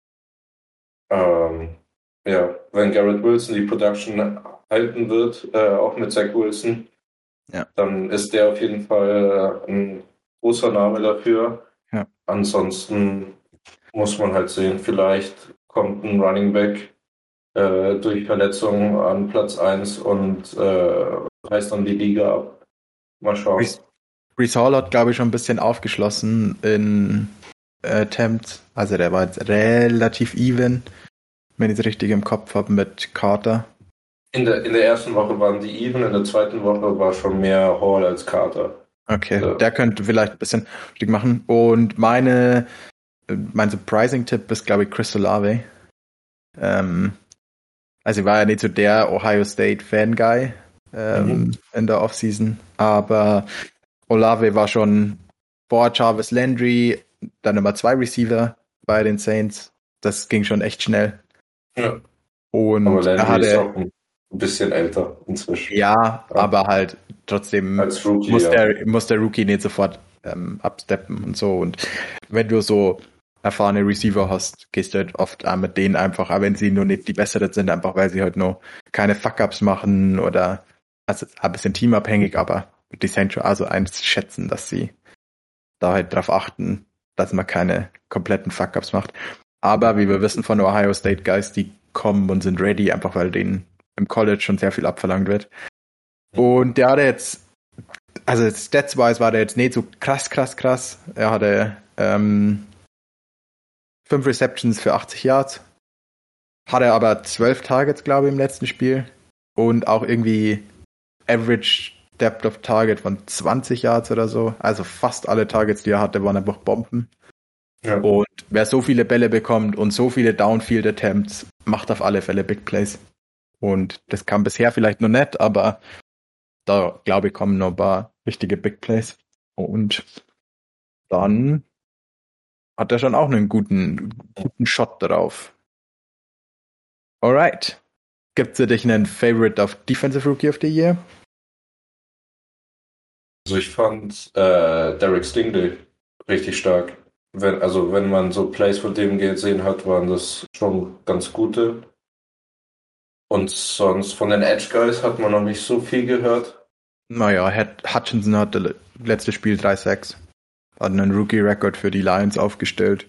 Ähm, ja, wenn Garrett Wilson die Production halten wird, äh, auch mit Zach Wilson, Ja. dann ist der auf jeden Fall äh, ein großer Name dafür. Ja. Ansonsten muss man halt sehen, vielleicht kommt ein Running Back äh, durch Verletzungen an Platz eins und äh, reißt dann die Liga ab. Mal schauen. Brees Hall hat, glaube ich, schon ein bisschen aufgeschlossen in äh, Attempts. Also der war jetzt relativ even, wenn ich es richtig im Kopf habe, mit Carter. In der, in der ersten Woche waren die even, in der zweiten Woche war schon mehr Hall als Carter. Okay, Ja. der könnte vielleicht ein bisschen Stieg machen. Und meine, mein Surprising-Tipp ist, glaube ich, Chris Olave. Ähm, also ich war ja nicht so der Ohio State-Fan-Guy ähm, mhm. in der Offseason, aber Olave war schon vor Jarvis Landry der Nummer zwei Receiver bei den Saints. Das ging schon echt schnell. Ja. Und aber Landry er hatte, ist auch ein bisschen älter inzwischen. Ja, ja. aber halt trotzdem Als Rookie, muss, ja. der, muss der Rookie nicht sofort ähm, absteppen und so. Und wenn du so erfahrene Receiver hast, gehst du halt oft auch mit denen einfach, aber wenn sie nur nicht die besseren sind, einfach weil sie halt nur keine Fuck-Ups machen oder, also ein bisschen teamabhängig, aber die Central also eins schätzen, dass sie da halt drauf achten, dass man keine kompletten Fuck-Ups macht. Aber wie wir wissen von Ohio State Guys, die kommen und sind ready, einfach weil denen im College schon sehr viel abverlangt wird. Und der hatte jetzt, also stats-wise war der jetzt nicht so krass, krass, krass. Er hatte ähm, fünf Receptions für achtzig Yards. Hatte aber zwölf Targets, glaube ich, im letzten Spiel. Und auch irgendwie Average Depth of Target von zwanzig Yards oder so. Also fast alle Targets, die er hatte, waren einfach Bomben. Ja. Und wer so viele Bälle bekommt und so viele Downfield Attempts, macht auf alle Fälle Big Plays. Und das kam bisher vielleicht noch nicht, aber da, glaube ich, kommen noch ein paar richtige Big Plays. Und dann hat er schon auch einen guten, guten Shot drauf. Alright. Gibt's für dich einen Favorite of Defensive Rookie of the Year? Also ich fand äh, Derek Stingley richtig stark. Wenn, also wenn man so Plays von dem gesehen hat, waren das schon ganz gute. Und sonst von den Edge Guys hat man noch nicht so viel gehört. Naja, Hutchinson hatte letztes Spiel drei sechs. Hat einen Rookie-Record für die Lions aufgestellt.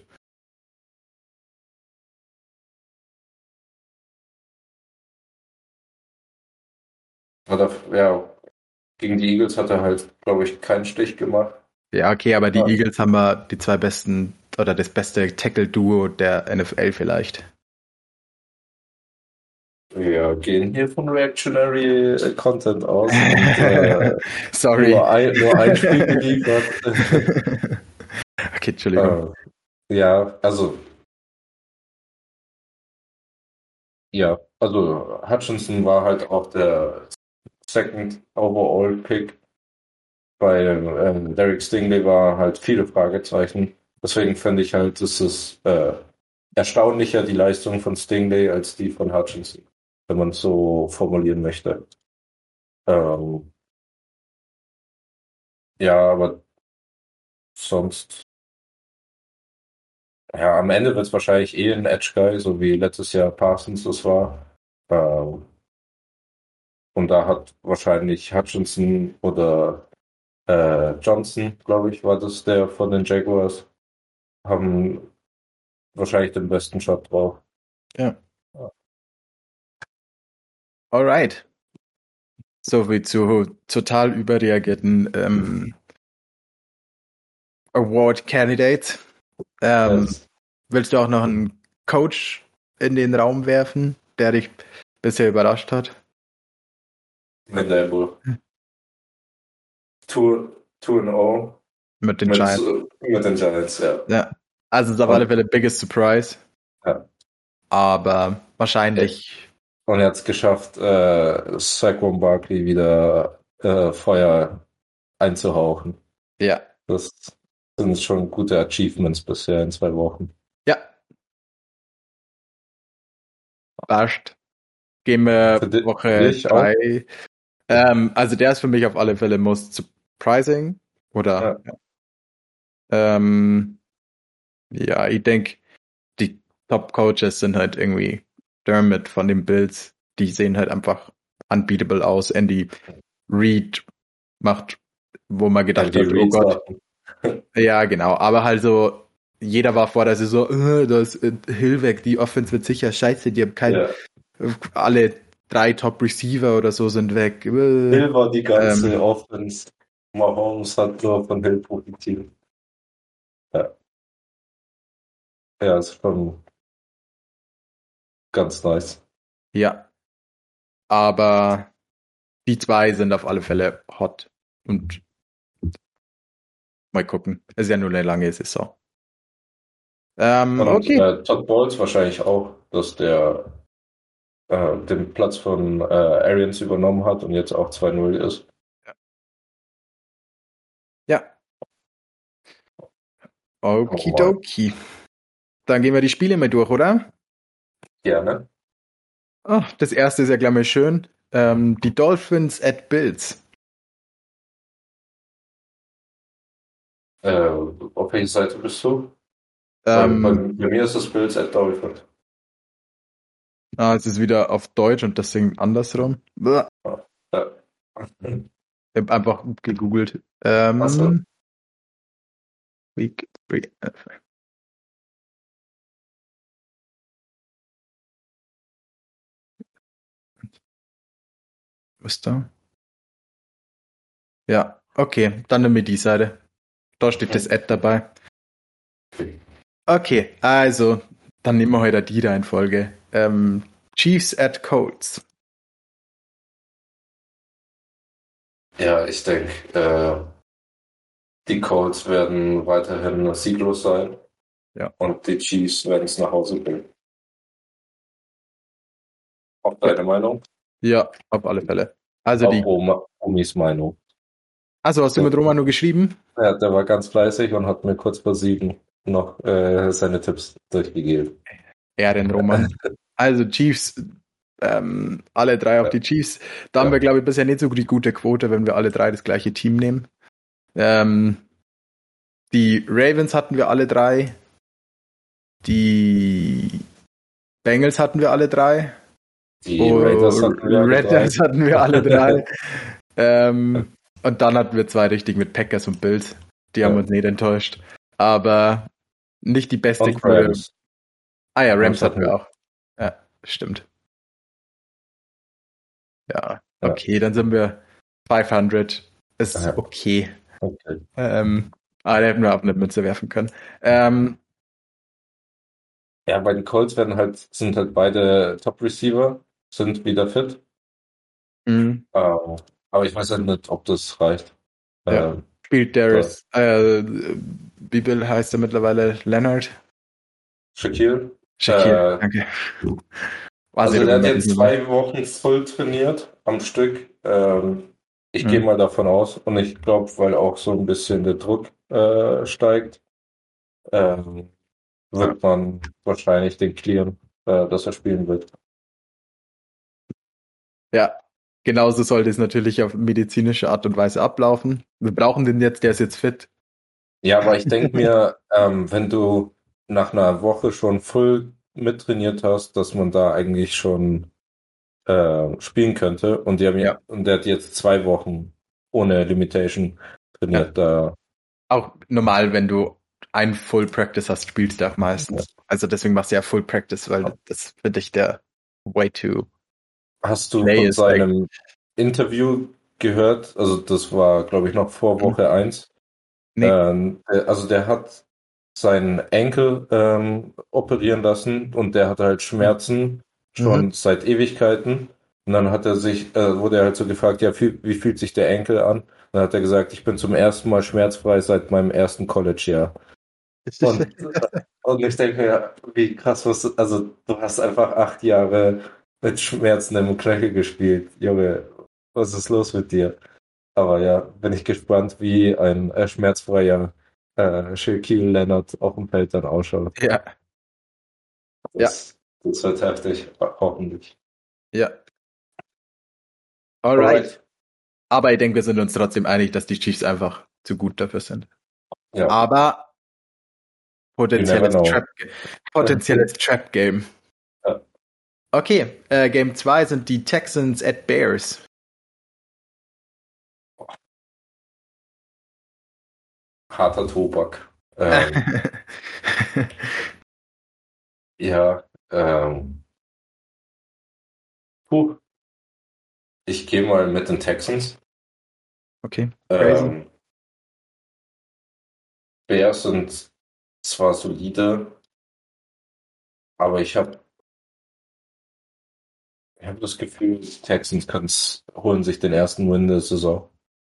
Hat er, ja, gegen die Eagles hat er halt, glaube ich, keinen Stich gemacht. Ja, okay, aber die Ja. Eagles haben wir die zwei besten oder das beste Tackle-Duo der N F L vielleicht. Wir gehen hier von Reactionary äh, Content aus und äh, Sorry. nur, ein, nur ein Spiel geliefert. Okay, Entschuldigung. Äh, ja, also ja, also Hutchinson war halt auch der Second Overall Pick. Bei ähm, Derek Stingley war halt viele Fragezeichen. Deswegen finde ich halt, es ist äh, erstaunlicher die Leistung von Stingley als die von Hutchinson, wenn man es so formulieren möchte. Ähm, ja, aber sonst, ja, am Ende wird es wahrscheinlich eh ein Edge Guy, so wie letztes Jahr Parsons das war. Ähm, und da hat wahrscheinlich Hutchinson oder äh, Johnson, glaube ich, war das der von den Jaguars, haben wahrscheinlich den besten Shot drauf. Ja. Alright. So wie zu total überreagierten ähm, Award Candidates. Ähm, Yes. Willst du auch noch einen Coach in den Raum werfen, der dich bisher überrascht hat? Mit Label. two and oh. Mit den Mit, Giants. mit den Giants, ja. Ja. Also es ist auf alle Fälle biggest surprise. Ja. Aber wahrscheinlich. Und er hat es geschafft, äh, Saquon Barkley wieder äh, Feuer einzuhauchen. Ja. Das sind schon gute Achievements bisher in zwei Wochen. Ja. Passt. Gehen wir Für di- Woche für dich drei. Ähm, also der ist für mich auf alle Fälle most surprising. Oder? Ja. Ähm, ja, ich denke, die Top-Coaches sind halt irgendwie Dermot von den Bills. Die sehen halt einfach unbeatable aus. Andy Reid macht, wo man gedacht Andy hat, oh Reid Gott. Sachen. Ja, genau. Aber halt so, jeder war vor der Saison, äh, da ist äh, Hill weg, die Offense wird sicher scheiße, die haben kein, Ja. alle drei Top-Receiver oder so sind weg. Äh, Hill war die ganze ähm, Offense. Mahomes hat nur von Hill profitiert. Ja. Ja, ist schon ganz nice. ja. Aber die zwei sind auf alle Fälle hot. Und mal gucken. Es ist ja nur eine lange Saison. Ähm, Und okay. äh, Todd Bowles wahrscheinlich auch, dass der äh, den Platz von äh, Arians übernommen hat und jetzt auch zwei null ist. Ja. Okidoki. Dann gehen wir die Spiele mal durch, oder? Gerne. Oh, das erste ist ja gleich mal schön. Ähm, die Dolphins at Bills. Äh, auf welche Seite bist du? Ähm, bei, bei, bei mir ist das Bills at Dolphins. ah, es ist wieder auf Deutsch und deswegen andersrum. Blah. Ja. Ich habe einfach gegoogelt. Ähm, Ach so. Week three. Was ist da? Ja, okay, dann nehmen wir die Seite. Da steht das Ad dabei. Okay, also, dann nehmen wir heute die Reihenfolge. Ähm, Chiefs at Colts. Ja, ich denke, äh, die Colts werden weiterhin sieglos sein. Ja. Und die Chiefs werden es nach Hause bringen. Auch deine Ja. Meinung? Ja, auf alle Fälle. Also Auch die. Oma, Omis Meinung. Also hast du mit Romano geschrieben? Ja, der war ganz fleißig und hat mir kurz vor sieben noch äh, seine Tipps durchgegeben. Ehrenroman. Also Chiefs, ähm, alle drei auf Ja. die Chiefs. Da haben Ja. wir, glaube ich, bisher nicht so die gute Quote, wenn wir alle drei das gleiche Team nehmen. Ähm, die Ravens hatten wir alle drei. Die Bengals hatten wir alle drei. Die Oh, Raiders hatten wir alle drei. Raiders hatten wir alle drei. ähm, und dann hatten wir zwei richtig mit Packers und Bills. Die haben Ja. uns nicht enttäuscht. Aber nicht die beste Und Quote. Rams. Ah ja, Rams Rams hatten hatten wir wir. auch. Ja, stimmt. Ja, Ja. okay, dann sind wir fünfhundert. Ist Ja. okay. Okay. Ähm, ah, da hätten wir auf eine Mütze werfen können. Ähm, Ja, bei den Colts werden halt, sind halt beide Top-Receiver, sind wieder fit. mh, Ähm, aber ich weiß halt nicht, ob das reicht. ja. Ähm, Spielt da. Darius, äh, wie Bill heißt er mittlerweile? Leonard? Shaquille. Shaquille, Äh, danke. Weiß ich also doch der hat immer jetzt nicht mehr. zwei Wochen voll trainiert am Stück. Ähm, ich gehe Mhm. mal davon aus und ich glaube, weil auch so ein bisschen der Druck äh, steigt, ähm, Ja. wird man wahrscheinlich den clearen, äh, dass er spielen wird. Ja, genauso sollte es natürlich auf medizinische Art und Weise ablaufen. Wir brauchen den jetzt, der ist jetzt fit. Ja, aber ich denke mir, ähm, wenn du nach einer Woche schon voll mittrainiert hast, dass man da eigentlich schon äh, spielen könnte. Und die haben ja, Ja, und der hat jetzt zwei Wochen ohne Limitation ja. trainiert. Da Auch normal, wenn du ein Full Practice hast, spielst du auch meistens. Also deswegen machst du ja Full Practice, weil das für dich der way to hast du play von ist. Like, seinem Interview gehört? Also das war, glaube ich, noch vor Woche eins. nee. Ähm, der, also der hat seinen Enkel ähm, operieren lassen und der hatte halt Schmerzen Mhm. schon seit Ewigkeiten. Und dann hat er sich, äh, wurde er halt so gefragt, ja, wie, wie fühlt sich der Enkel an? Dann hat er gesagt, ich bin zum ersten Mal schmerzfrei seit meinem ersten College-Jahr. Und, und ich denke mir, wie krass, was, also du hast einfach acht Jahre mit Schmerzen im Knöchel gespielt. Junge, was ist los mit dir? Aber ja, bin ich gespannt, wie ein äh, schmerzfreier äh, Shaquille Leonard auf dem Feld dann ausschaut. Ja, ja, Das, das wird heftig, ho- hoffentlich. ja. Alright. Alright. Aber ich denke, wir sind uns trotzdem einig, dass die Chiefs einfach zu gut dafür sind. Ja, Aber you never potenzielles know. Trap, potenzielles Trap Game. Ja. Okay, äh, Game zwei sind die Texans at Bears. Harter Tobak. Ähm, ja, ähm, puh, ich gehe mal mit den Texans. Okay, crazy. Ähm, Bears sind zwar solide, aber ich habe ich hab das Gefühl, die Texans können's, holen sich den ersten Win der Saison.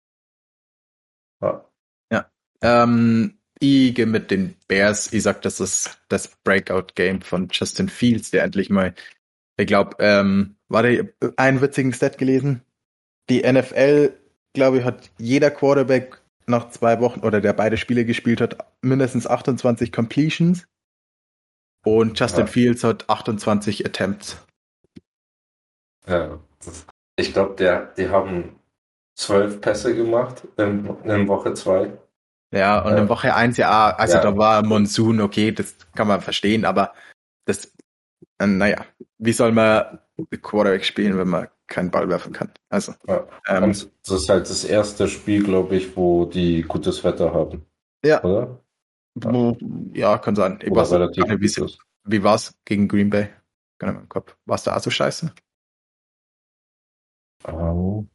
Ja. Ja. Ähm, ich gehe mit den Bears. Ich sag, das ist das Breakout-Game von Justin Fields, der endlich mal, ich glaube, ähm, war der einen witzigen Stat gelesen? Die N F L, glaube ich, hat jeder Quarterback nach zwei Wochen oder der beide Spiele gespielt hat, mindestens achtundzwanzig Completions und Justin Ja. Fields hat achtundzwanzig Attempts. Ja, das, ich glaube, der, die haben zwölf Pässe gemacht in, in Woche zwei. Ja, und in Äh, Woche eins ja, also da ja, war Monsoon, okay, das kann man verstehen, aber das, äh, naja, wie soll man Quarterback spielen, wenn man keinen Ball werfen kann? Also, ja. ähm, Und das ist halt das erste Spiel, glaube ich, wo die gutes Wetter haben, ja, oder? Ja. wo, ja, kann sein. Ich Oder weiß gar relativ nicht, wie, gutes. wie war's gegen Green Bay? Gar nicht mehr im Kopf. War's da auch so scheiße? Ähm,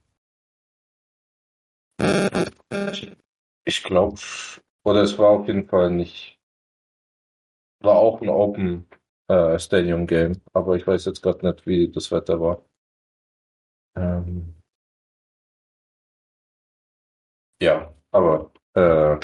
ich glaube, oder es war auf jeden Fall nicht, war auch ein Open äh, Stadium Game, aber ich weiß jetzt gerade nicht, wie das Wetter war. Ähm, ja, aber äh,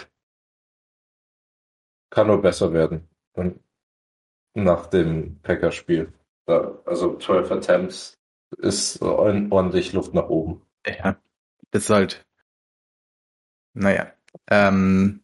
kann nur besser werden. Und nach dem Packers-Spiel. Da, also zwölf Attempts ist ord- ordentlich Luft nach oben. Ja, das ist halt, naja. Ähm,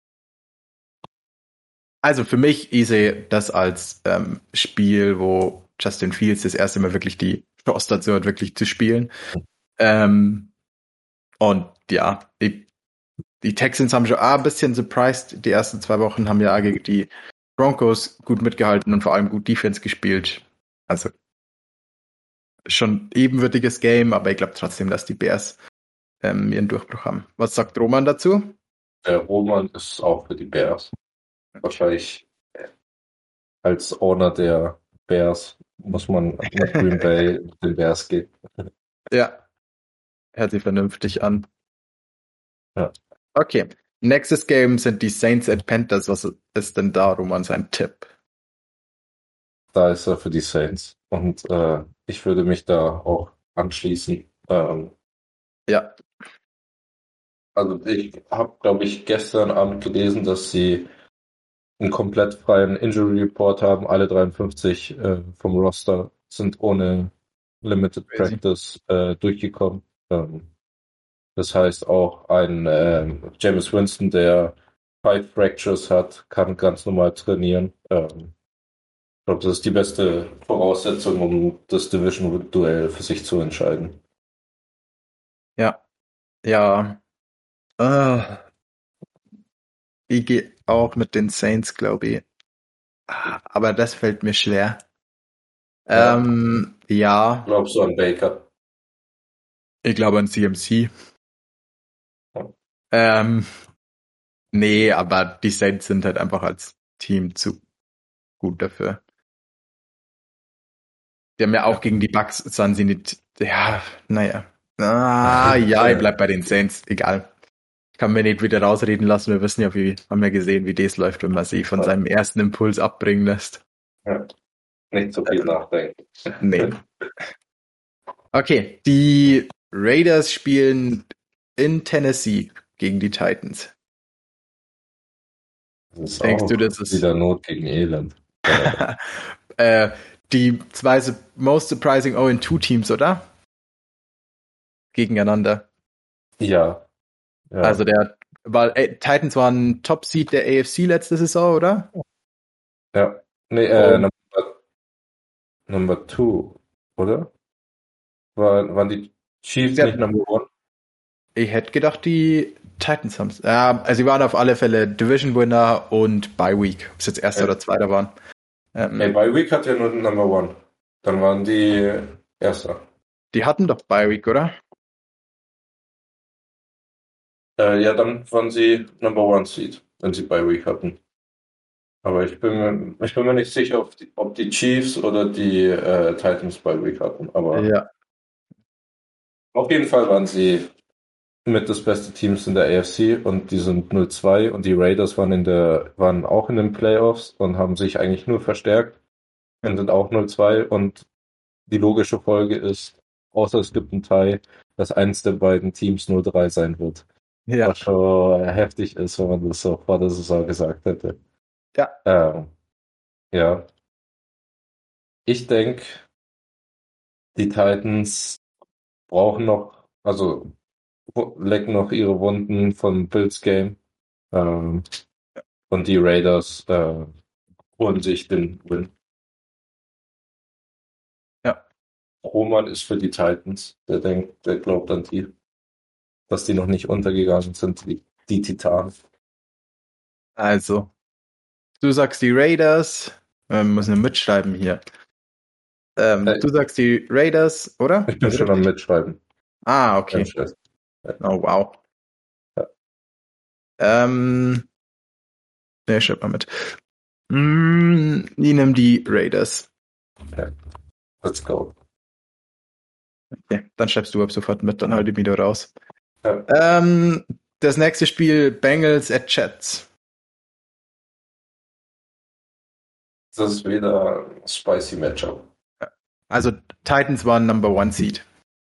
also für mich, ich sehe das als ähm, Spiel, wo Justin Fields das erste Mal wirklich die Chance dazu hat, wirklich zu spielen. Ähm, und ja, ich, die Texans haben schon auch ein bisschen surprised. Die ersten zwei Wochen haben ja auch gegen die Broncos gut mitgehalten und vor allem gut Defense gespielt. Also schon ebenwürdiges Game, aber ich glaube trotzdem, dass die Bears ähm, ihren Durchbruch haben. Was sagt Roman dazu? Der Roman ist auch für die Bears. Wahrscheinlich als Owner der Bears muss man mit Green Bay mit den Bears gehen. Ja, hört sich vernünftig an. Ja. Okay, nächstes Game sind die Saints at Panthers. Was ist denn da, Roman, sein Tipp? Da ist er für die Saints. Und äh, ich würde mich da auch anschließen. Ähm, Ja. Also ich habe, glaube ich, gestern Abend gelesen, dass sie einen komplett freien Injury Report haben. Alle dreiundfünfzig äh, vom Roster sind ohne Limited Crazy. Practice äh, durchgekommen. Ähm, das heißt auch ein äh, Jameis Winston, der Five Fractures hat, kann ganz normal trainieren. Ähm, ich glaube, das ist die beste Voraussetzung, um das Division-Duell für sich zu entscheiden. Ja. Ja. Äh, ich gehe auch mit den Saints, glaube ich. Aber das fällt mir schwer. Ja. Ähm, ja, Glaubst du an Baker? ich glaube an C M C. Ja. Ähm, nee, aber die Saints sind halt einfach als Team zu gut dafür. Die haben ja auch Ja. gegen die Bucks, sahen sie nicht, ja, naja. Ah, ja, ich bleib bei den Saints, egal. Ich kann mir nicht wieder rausreden lassen, wir wissen ja, wie, haben ja gesehen, wie das läuft, wenn man sie von seinem ersten Impuls abbringen lässt. Ja. Nicht so viel nachdenken. Nee. Okay, die Raiders spielen in Tennessee gegen die Titans. Das ist Denkst auch du, das ist wieder Not gegen Elend. äh, die zwei su- most surprising oh zwei Teams, oder? Gegeneinander. Ja, ja. Also der war, äh, Titans waren Top Seed der A F C letzte Saison, oder? Ja. Nee, äh, Und Number, Number Two, oder? War, waren die Chiefs ja, nicht Number One? ich hätte gedacht, die Titans haben es. Ja, also sie waren auf alle Fälle Division Winner und Bye Week, ob es jetzt erster Ja. oder zweiter waren. Ähm, Nee, bei Week hat ja nur Number One. Dann waren die Erster. die hatten doch Bye Week, oder? Äh, ja, dann waren sie Number One Seed, wenn sie bei Week hatten. Aber ich bin mir, ich bin mir nicht sicher, ob die, ob die Chiefs oder die äh, Titans bei Week hatten. Aber Ja. auf jeden Fall waren sie mit das beste Teams in der A F C und die sind null zwei und die Raiders waren in der, waren auch in den Playoffs und haben sich eigentlich nur verstärkt und sind auch null zwei und die logische Folge ist, außer es gibt einen Tie, dass eins der beiden Teams null drei sein wird. Ja. Was schon heftig ist, wenn man das so vor der Saison gesagt hätte. Ja. Ähm, ja. Ich denke, die Titans brauchen noch, also wo- lecken noch ihre Wunden vom Bills Game. Ähm, und die Raiders äh, holen sich den Win. Ja. Roman ist für die Titans. Der denkt, der glaubt an die, dass die noch nicht untergegangen sind, die, die Titanen. Also, du sagst die Raiders. Ähm, muss nur mitschreiben hier. Ähm, Äh, du sagst die Raiders, oder? ich bin Ist schon am richtig? Mitschreiben. Ah, Kein okay. Stress. Ja. Oh, wow. Ja. Ähm, ne, schreib mal mit. Mm, ich nehme die Raiders. Ja. Let's go. Okay, dann schreibst du ab sofort mit, dann halte ich mich da raus. Ja. Ähm, das nächste Spiel Bengals at Jets. Das ist wieder ein spicy Matchup. Also Titans waren Number One Seed.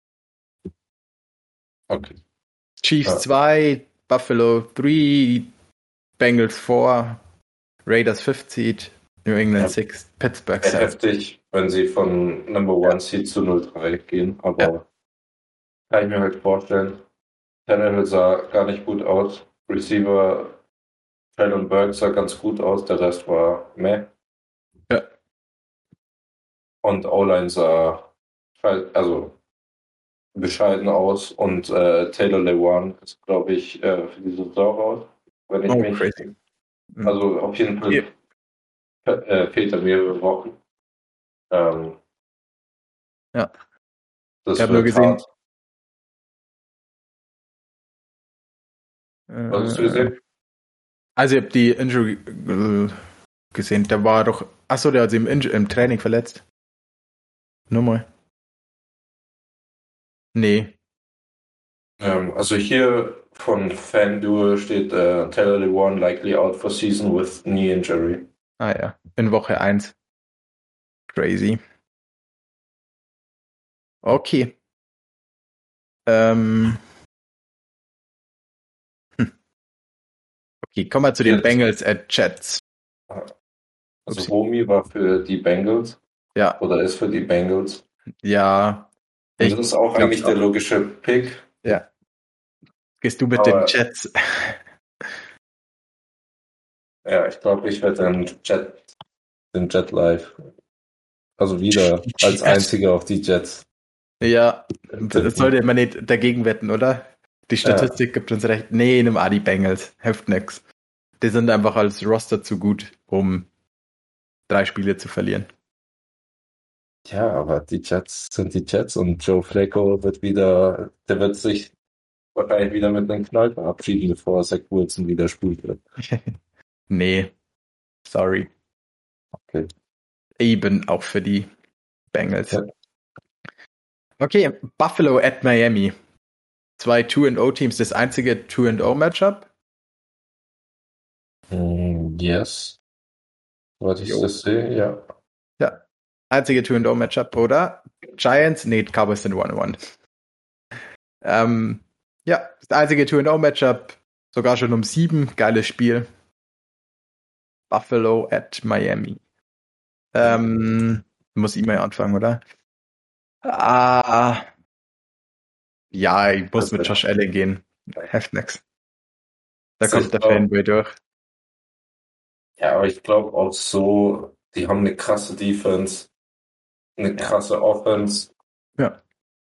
Okay. Chiefs Ja. zwei, Buffalo drei, Bengals vier, Raiders fifth Seed, New England Ja. six, Pittsburgh Wäre seven. heftig, wenn sie von Number One Seed zu null drei gehen, aber Ja. kann ich mir halt vorstellen. Tannehill sah gar nicht gut aus. Receiver Traylon Burke sah ganz gut aus, der Rest war meh. Ja. Und O-Line sah, also bescheiden aus und äh, Taylor Lewan ist, glaube ich, äh, für die Saison raus. Wenn ich Oh, mich. crazy. Also auf jeden Fall Ja. äh, fehlt er mehrere Wochen. Ähm, Ja. das Ich habe nur wird gesehen. hart. Was hast du Äh, gesehen? also ich habe die Injury äh, gesehen. Der war doch. Achso, der hat sich im, Inj- im Training verletzt. Nur mal. Nee. Ähm, also hier von FanDuel steht äh, Taylor Lewan likely out for season with knee injury. Ah ja. In Woche eins. Crazy. Okay. Ähm. Hm. Okay, kommen wir zu den Jetzt, Bengals at Jets. also Upsi. Romy war für die Bengals Ja. oder ist für die Bengals. Ja. Und Ich das ist auch glaub's eigentlich der auch. logische Pick. Ja. Gehst du mit den Aber Jets? ja, ich glaube, ich werde den Jet, den Jet live. Also wieder als Jets. einziger auf die Jets Ja. Das tippen. sollte man nicht dagegen wetten, oder? Die Ja, Statistik gibt uns recht. Nee, nimm Adi Bengals. Hilft nix. Die sind einfach als Roster zu gut, um drei Spiele zu verlieren. ja, aber die Jets sind die Jets und Joe Flacco wird wieder, der wird sich wahrscheinlich wieder mit einem Knall verabschieden, bevor Zach Wilson wieder spielt wird. Nee, sorry. Okay. Eben auch für die Bengals. Ja. Okay, Buffalo at Miami. Zwei two and oh Teams, das einzige two and oh Matchup. Mm, yes. Wollte ich Jo. das sehe, ja. Ja, einzige two and oh Matchup, oder? Giants, nee, Cowboys sind one and one. Ähm, ja, das einzige two and oh Matchup, sogar schon um sieben, geiles Spiel. Buffalo at Miami. Ähm, muss ich mal anfangen, oder? Ah, ja, ich muss mit Josh Allen gehen. Heft nix. Da Also kommt ich der glaub, Fanboy durch. ja, aber ich glaube auch so, die haben eine krasse Defense, eine Ja. krasse Offense. Ja.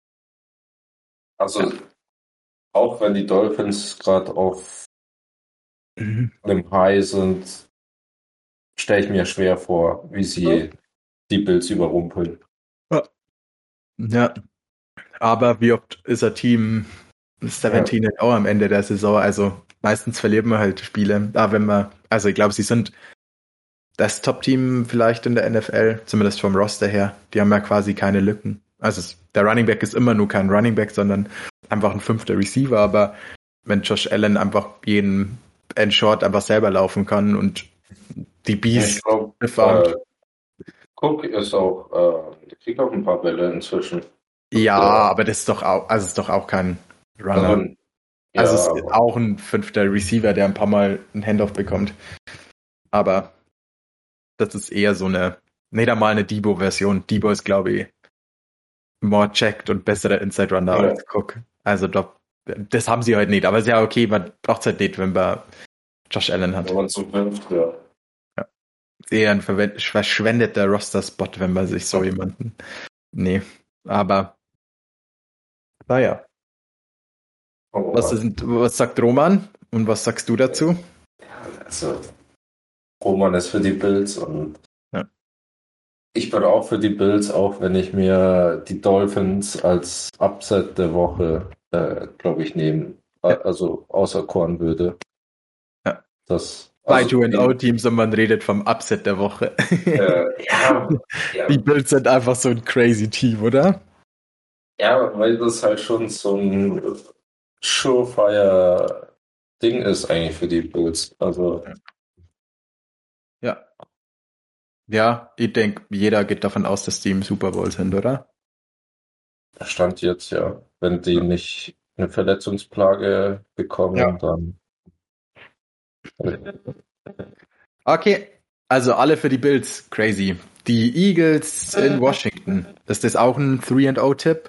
Also Ja. auch wenn die Dolphins gerade auf Mhm. einem High sind, stelle ich mir schwer vor, wie sie die Bills überrumpeln. Ja. Ja. Aber wie oft ist er Team siebzehn and oh am Ende der Saison? Also meistens verliert man halt Spiele. Aber wenn man, also ich glaube, sie sind das Top-Team vielleicht in der N F L, zumindest vom Roster her. Die haben ja quasi keine Lücken. Also es, der Running Back ist immer nur kein Running Back, sondern einfach ein fünfter Receiver. Aber wenn Josh Allen einfach jeden End-Short einfach selber laufen kann und die Beast Ich glaube, befarmt. äh, Cook ist auch, äh, der kriegt auch ein paar Bälle inzwischen. Ja, Der, aber das ist doch auch, also ist doch auch kein Runner. also, ja, Also es ist aber auch ein fünfter Receiver, der ein paar Mal einen Handoff bekommt. Aber das ist eher so eine, nee, da mal eine Debo-Version. Debo ist, glaube ich, more checked und bessere Inside Runner ja, als Cook. Also doch, das haben sie heute nicht. Aber ist ja okay, man braucht es halt nicht, wenn man Josh Allen hat. wenn man so wirft, ja. Ja. Ist eher ein verwend- verschwendeter Roster-Spot, wenn man sich so jemanden. Nee. Aber naja. Oh, Was, ist, was sagt Roman? Und was sagst du dazu? also, Roman ist für die Bills und Ja. ich bin auch für die Bills, auch wenn ich mir die Dolphins als Upset der Woche, äh, glaube ich, nehmen, Ja. also auserkoren würde. Ja. Das, Bei also, two and oh Teams und man redet vom Upset der Woche. äh, ja, ja, Die Bills sind einfach so ein crazy Team, oder? ja, weil das halt schon so ein Surefire-Ding ist eigentlich für die Bills. Also, Ja. Ja, ich denke, jeder geht davon aus, dass die im Super Bowl sind, oder? Stand jetzt ja. Wenn die Ja. nicht eine Verletzungsplage bekommen, Ja. dann. Okay, also alle für die Bills. Crazy. Die Eagles in Washington. Ist das auch ein three and oh Tipp?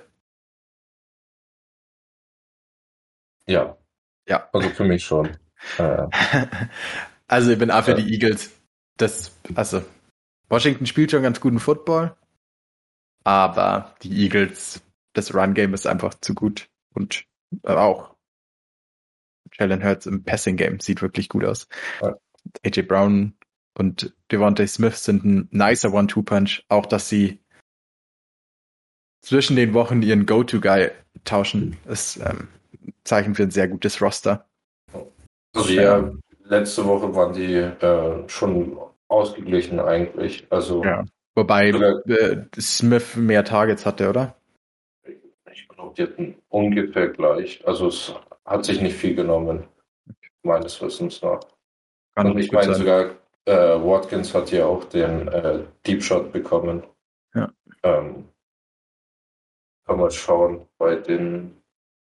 Ja, Ja. also für mich schon. Äh, Also ich bin auch für äh, die Eagles. Das, also Washington spielt schon ganz guten Football, aber die Eagles, das Run-Game ist einfach zu gut. Und äh, auch Jalen Hurts im Passing-Game sieht wirklich gut aus. Ja. A J Brown und Devontae Smith sind ein nicer One-Two-Punch. Auch, dass sie zwischen den Wochen ihren Go-To-Guy tauschen, ist ähm, Zeichen für ein sehr gutes Roster. Also ja, letzte Woche waren die äh, schon ausgeglichen eigentlich. Also Ja. Wobei sogar, äh, Smith mehr Targets hatte, oder? ich glaube, die hatten ungefähr gleich. Also es hat sich nicht viel genommen, meines Wissens nach. Kann Und ich gut meine sein. sogar, äh, Watkins hat ja auch den äh, Deep Shot bekommen. Ja. Ähm, kann man schauen bei den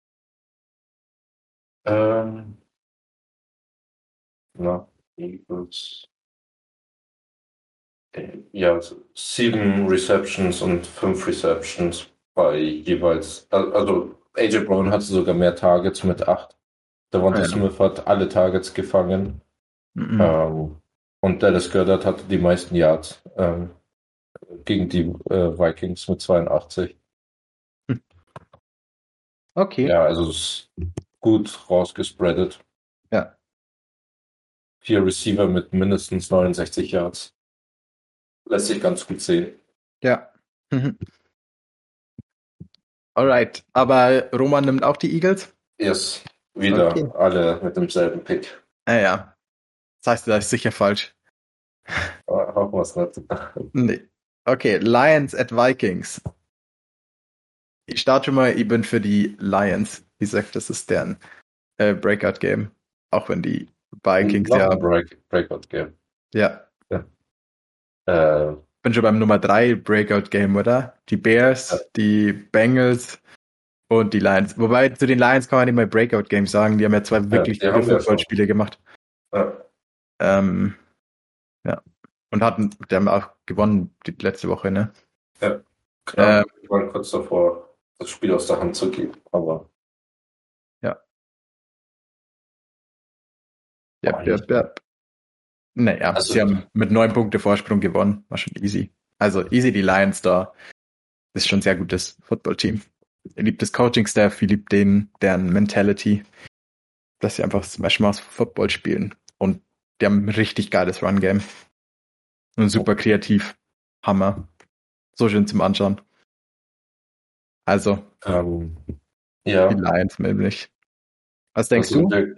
ähm, na, Eagles. Äh, Ja, sieben Receptions und fünf Receptions bei jeweils. al- Also A J Brown hatte sogar mehr Targets mit acht. Devontae Ja. Smith hat alle Targets gefangen. Mhm. Ähm, und Dallas Goedert hatte die meisten Yards ähm, gegen die äh, Vikings mit zweiundachtzig. Okay. Ja, also es ist gut rausgespreadet. Ja. Vier Receiver mit mindestens neunundsechzig Yards. Lässt sich ganz gut sehen. Ja. Mhm. Alright. Aber Roman nimmt auch die Eagles? Yes, wieder Okay. alle mit demselben Pick. Ja, ja. Das heißt, das ist sicher falsch. Aber hoffen wir es nicht. Nee. Okay, Lions at Vikings. Ich starte schon mal, ich bin für die Lions. Wie gesagt, das ist deren äh, Breakout-Game. Auch wenn die Vikings Noch ja, ein Break Breakout-Game. ja, Ja. Äh, bin schon beim Nummer drei Breakout-Game, oder? Die Bears, Ja. die Bengals und die Lions. Wobei, zu den Lions kann man nicht mal Breakout-Games sagen. Die haben ja zwei wirklich die gute haben wir schon. Footballspiele gemacht. Ja. Ähm, ja. Und hatten, die haben auch gewonnen die letzte Woche, ne? Ja. Ähm, Knapp, ich war kurz davor, das Spiel aus der Hand zu geben. Aber ja. war Yep, yep, yep. Naja, Also, sie haben mit neun Punkte Vorsprung gewonnen. War schon easy. Also easy die Lions da. Das ist schon ein sehr gutes Football-Team. Ihr liebt das Coaching-Staff, ihr liebt den, deren Mentality, dass sie einfach Smash Mouth Football spielen. Und die haben ein richtig geiles Run-Game. Und super kreativ. Hammer. So schön zum Anschauen. Also, ähm, die ja, Lions nämlich. Was denkst also du? der,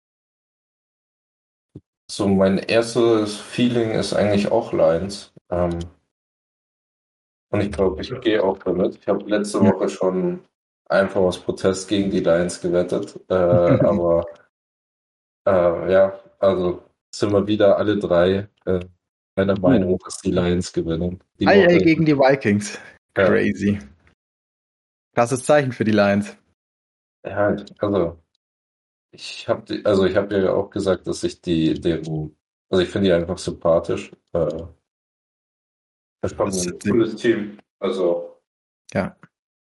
so mein erstes Feeling ist eigentlich auch Lions. Ähm, und ich glaube, ich gehe auch damit. Ich habe letzte Ja. Woche schon einfach aus Protest gegen die Lions gewettet. Äh, aber äh, ja, also sind wir wieder alle drei äh, meiner Meinung, dass die Lions gewinnen. Die Ei, ei Woche. gegen die Vikings. Ja, Crazy. Krasses Zeichen für die Lions. ja, also ich habe also ich habe ja auch gesagt, dass ich die deren, also ich finde die einfach sympathisch. Äh, das ist schon Das ein ist, cooles Team. Also ja.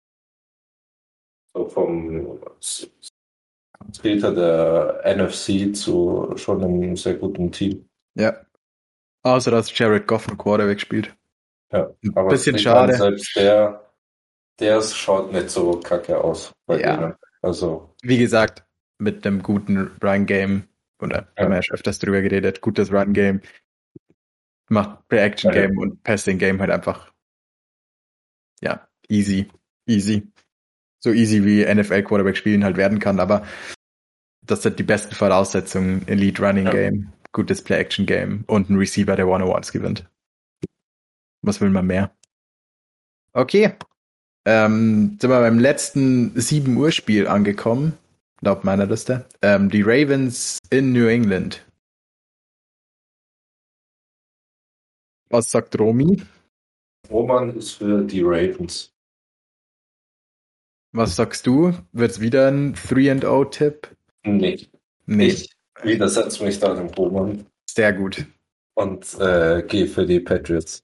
so vom Vertreter der N F C zu schon einem sehr guten Team. Ja. Außer dass Jared Goff ein Quarterback spielt. Ja, Ein aber bisschen ich meine, schade. selbst der, der schaut nicht so kacke aus bei Ja. denen. Also, Wie gesagt, mit einem guten Run-Game, oder Ja. haben wir ja schon öfters drüber geredet, gutes Run-Game macht Play-Action-Game und Passing-Game halt einfach, ja, easy. Easy. So easy wie N F L-Quarterback spielen halt werden kann, aber das sind die besten Voraussetzungen. Elite Running Ja. Game, gutes Play-Action-Game und ein Receiver, der One-on-Ones gewinnt. Was will man mehr? Okay. Ähm, sind wir beim letzten sieben Uhr Spiel angekommen, laut meiner Liste. Ähm, die Ravens in New England. Was sagt Romy? Roman ist für die Ravens. Was sagst du? Wird's wieder ein drei und oh Tipp? Nee, Nee, ich widersetze mich da dem Roman sehr gut. und äh, gehe für die Patriots.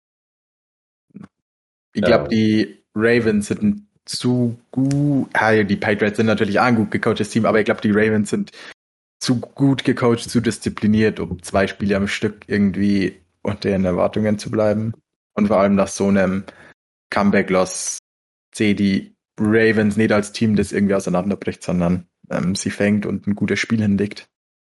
Ich glaube, Ja. die Ravens sind zu gut. Ja, die Patriots sind natürlich auch ein gut gecoachtes Team, aber ich glaube, die Ravens sind zu gut gecoacht, zu diszipliniert, um zwei Spiele am Stück irgendwie unter ihren Erwartungen zu bleiben. Und vor allem nach so einem Comeback-Loss sehe die Ravens nicht als Team, das irgendwie auseinanderbricht, sondern ähm, sie fängt und ein gutes Spiel hinlegt.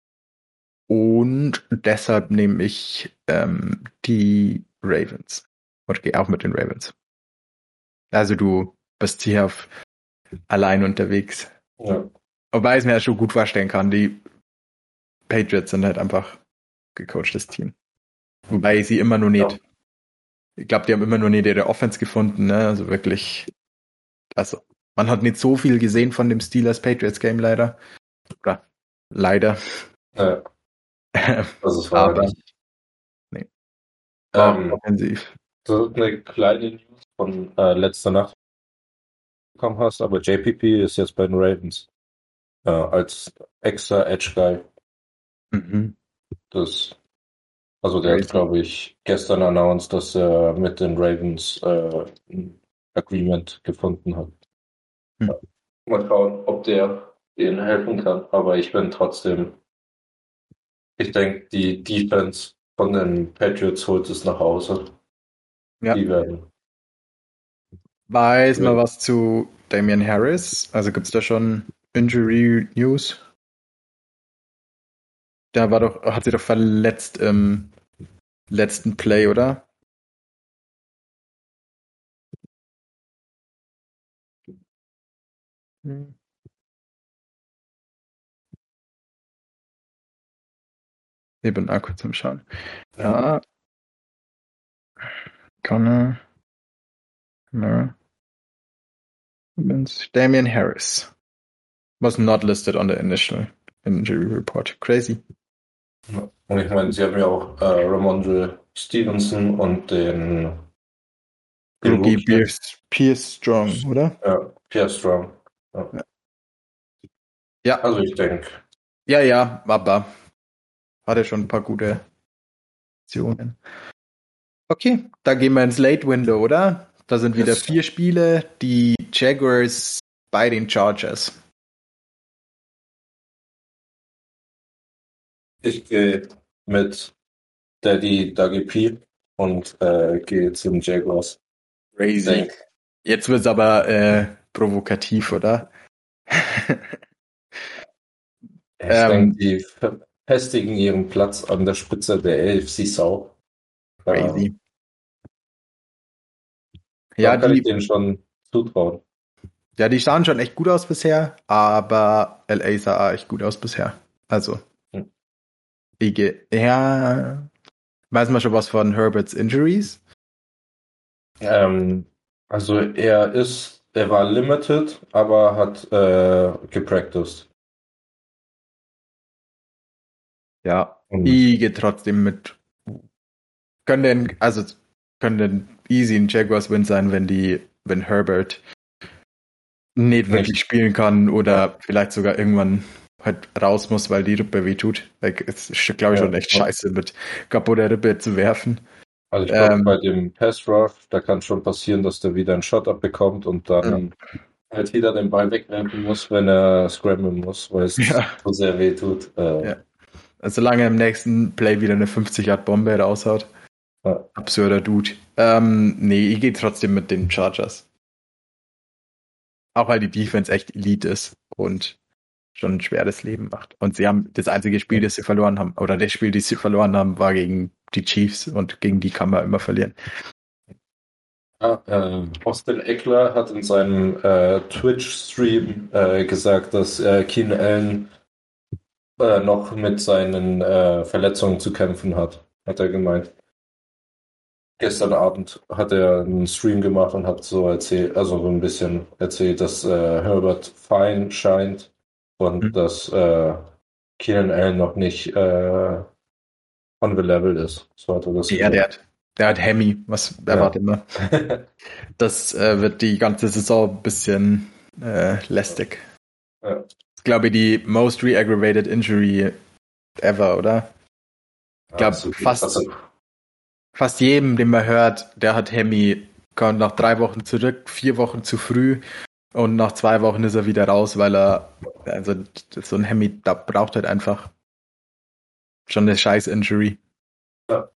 Und deshalb nehme ich ähm, die Ravens. Und gehe auch mit den Ravens. Also du bist hier auf allein unterwegs. Ja. Wobei ich es mir ja schon gut vorstellen kann, die Patriots sind halt einfach gecoachtes Team. Wobei sie immer nur nicht, Ja. ich glaube, die haben immer nur nicht ihre Offense gefunden, ne? Also wirklich, also man hat nicht so viel gesehen von dem Steelers Patriots Game leider. Oder leider. Ja. Also es war Aber nicht. nee, war Ähm, offensiv. das ist eine kleine News von äh, letzter Nacht bekommen hast, aber J P P ist jetzt bei den Ravens äh, als extra Edge Guy. Mhm. Das, also der hat, Crazy. glaube ich, gestern announced, dass er mit den Ravens äh, ein Agreement gefunden hat. Hm. Mal schauen, ob der denen helfen kann. Aber ich bin trotzdem, ich denke, die Defense von den Patriots holt es nach Hause. Ja. Die werden. Weiß mal was zu Damian Harris? Also gibt's da schon Injury News? Der war doch, hat sich doch verletzt im letzten Play, oder? Hm. Ich bin auch kurz am Schauen. Ja. Connor. No. Damian Harris was not listed on the initial injury report. Crazy. Und ich meine, sie haben ja auch äh, Ramondre Stevenson und den, den Rookie Rookie. Pierce, Pierce Strong, oder? Ja, Pierre Strong. Ja. Ja. Ja, Also ich denke. ja, ja, aber hatte schon ein paar gute Optionen. Okay, da gehen wir ins Late Window, oder? Da sind wieder Yes. vier Spiele. Die Jaguars bei den Chargers. Ich gehe mit Daddy Dougie P und äh, gehe zum Jaguars. Crazy. Denk. Jetzt wird's aber äh, provokativ, oder? Ich ähm, denke, die verfestigen ihren Platz an der Spitze der A F C South. crazy. Ähm, Ja, da kann ich die, denen schon zutrauen. ja, die sahen schon echt gut aus bisher, aber L A sah echt gut aus bisher. Also, Hm. ich gehe, ja, weiß man schon was von Herberts Injuries? Ähm, also er ist, er war limited, aber hat äh, gepracticed. Ja, Und ich gehe trotzdem mit. Können denn, also, können denn easy ein Jaguars-Win sein, wenn die, wenn Herbert nicht wirklich nicht. spielen kann oder vielleicht sogar irgendwann halt raus muss, weil die Rippe wehtut. Like, es ist, glaube ich, Ja. schon echt scheiße, mit kaputter Rippe zu werfen. Also ich glaube, Ähm, bei dem Pass Rush, da kann schon passieren, dass der wieder einen Shot abbekommt und dann halt wieder den Ball wegwerfen muss, wenn er scramblen muss, weil es ja, so sehr weh tut. Äh, ja. Also solange er im nächsten Play wieder eine fünfzig-Yard-Bombe raushaut. ja. Absurder Dude. Ähm, nee, ich gehe trotzdem mit den Chargers. Auch weil die Defense echt Elite ist und schon ein schweres Leben macht. Und sie haben das einzige Spiel, das sie verloren haben, oder das Spiel, das sie verloren haben, war gegen die Chiefs und gegen die kann man immer verlieren. Ah, äh, Austin Eckler hat in seinem äh, Twitch-Stream äh, gesagt, dass äh, Keenan Allen äh, noch mit seinen äh, Verletzungen zu kämpfen hat, hat er gemeint. Gestern Abend hat er einen Stream gemacht und hat so erzählt, also so ein bisschen erzählt, dass äh, Herbert fein scheint und Hm. dass äh, Keenan Allen noch nicht äh, on the level ist. So hat er das Ja, der gesagt. hat, der hat Hemi, was erwartet man? Das äh, wird die ganze Saison ein bisschen äh, lästig. Ja. Ich glaube, die most re-aggravated injury ever, oder? Ich glaube, Absolut. fast, Also, fast jedem, den man hört, der hat Hemi, kommt nach drei Wochen zurück, vier Wochen zu früh und nach zwei Wochen ist er wieder raus, weil er, also so ein Hemi, da braucht halt einfach schon eine scheiß Injury. ja.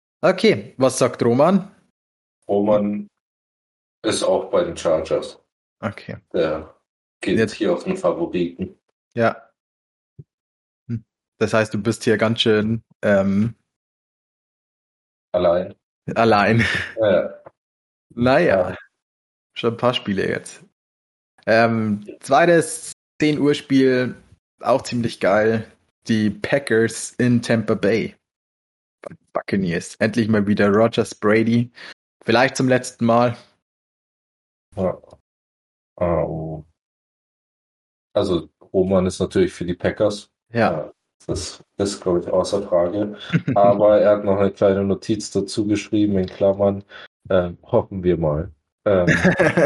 Okay, was sagt Roman? Roman ist auch bei den Chargers. Okay. Der geht Jetzt, hier auf den Favoriten. ja. Hm. Das heißt, du bist hier ganz schön ähm, Allein. allein. Ja, Naja, ja. schon ein paar Spiele jetzt. Ähm, zweites zehn Uhr Spiel, auch ziemlich geil. Die Packers in Tampa Bay. Buccaneers. Endlich mal wieder Rogers Brady. Vielleicht zum letzten Mal. Ja. Ähm, also Roman ist natürlich für die Packers. Ja. Äh, das ist, glaube ich, außer Frage. Aber er hat noch eine kleine Notiz dazu geschrieben, in Klammern. Äh, hoffen wir mal. Ähm,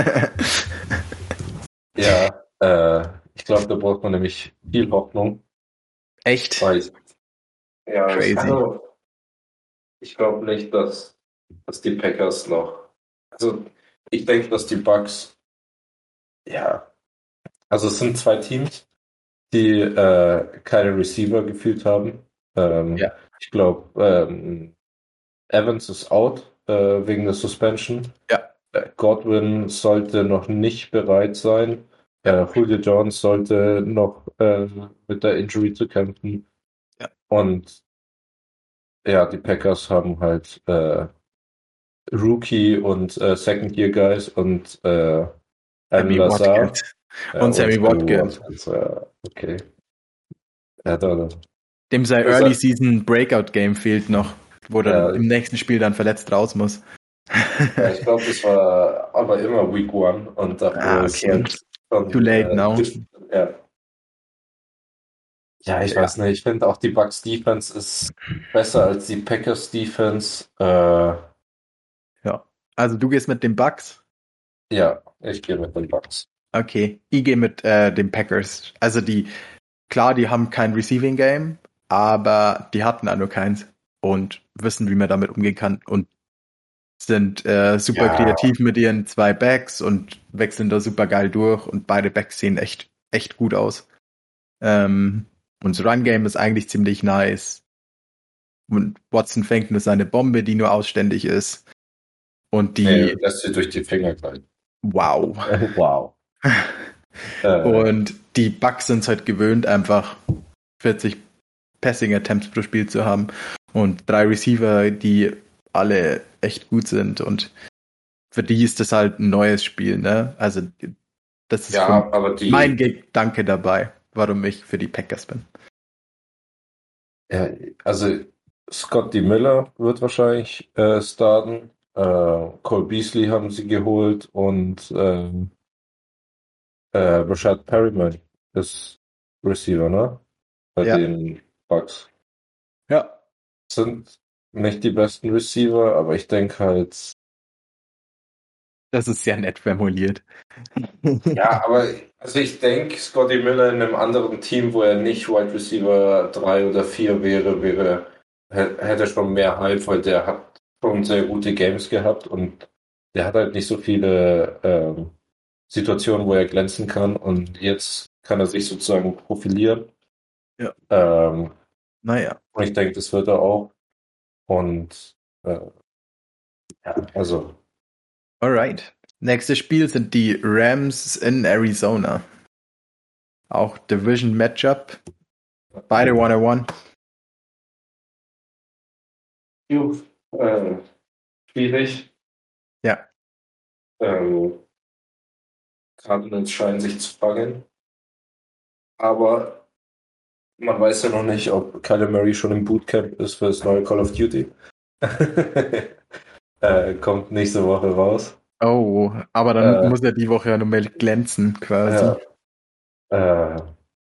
ja, äh, ich glaube, da braucht man nämlich viel Hoffnung. Echt Weil ich, ja, ich, crazy. also, ich glaube nicht, dass, dass die Packers noch. Also, ich denke, dass die Bucks, ja, also es sind zwei Teams, die äh, keine Receiver gefühlt haben. Ähm, Ja. ich glaube, ähm, Evans ist out äh, wegen der Suspension. Ja. Äh, Godwin sollte noch nicht bereit sein. Ja. Äh, Julio Jones sollte noch äh, mit der Injury zu kämpfen. Ja. Und ja, die Packers haben halt äh, Rookie und äh, Second Year Guys und äh, Alan Sammy Lazar Watkins. äh, Und und Sammy Sammy Watkins. Watkins. Äh, okay. Ja, da, Dem sein das, Early Season Breakout Game fehlt noch, wo er ja, im nächsten Spiel dann verletzt raus muss. ja, ich glaube, das war aber immer Week One und Ah, davor ist okay. halt Too schon late äh, now. ja. Ja, ich Ja. weiß nicht. Ich finde auch die Bucks Defense ist besser als die Packers Defense. Äh, Ja. Also du gehst mit den Bucks. ja, ich gehe mit den Bucks. Okay. Ich gehe mit äh, den Packers. Also die, klar, die haben kein Receiving Game, aber die hatten auch nur keins und wissen, wie man damit umgehen kann und sind äh, super Ja, kreativ mit ihren zwei Backs und wechseln da super geil durch und beide Backs sehen echt, echt gut aus. Ähm, und das Run-Game ist eigentlich ziemlich nice. Und Watson fängt nur seine Bombe, die nur ausständig ist. Und nee, die, lässt sie durch die Finger gleiten. wow. Wow. Äh, Und die Bucks sind es halt gewöhnt, einfach vierzig Passing Attempts pro Spiel zu haben. Und drei Receiver, die alle echt gut sind. Und für die ist das halt ein neues Spiel, ne? Also, das ist für ja, aber mein die, Gedanke dabei, warum ich für die Packers bin. ja, also Scotty Miller wird wahrscheinlich äh, starten. Äh, Cole Beasley haben sie geholt und ähm, äh, Rashad Perriman ist Receiver, ne? Bei Ja. den Bucks. Ja. Sind nicht die besten Receiver, aber ich denke halt, Das ist sehr nett formuliert. ja, aber also ich denke, Scotty Miller in einem anderen Team, wo er nicht Wide Receiver drei oder vier wäre, wäre, hä- hätte schon mehr Hype, weil der hat schon sehr gute Games gehabt und der hat halt nicht so viele ähm, Situationen, wo er glänzen kann und jetzt kann er sich sozusagen profilieren. Ja. Ähm, Naja. und ich denke, das wird er auch. Und äh, ja, also Alright. Nächstes Spiel sind die Rams in Arizona. Auch Division Matchup. Beide one on one. jo, äh, schwierig. Ja. Ähm, Cardinals scheinen sich zu fangen. Aber man weiß ja noch nicht, ob Kyler Murray schon im Bootcamp ist für das neue Call of Duty. äh, kommt nächste Woche raus. Oh, aber dann Äh, muss er die Woche ja nur mehr glänzen, quasi. ja, äh,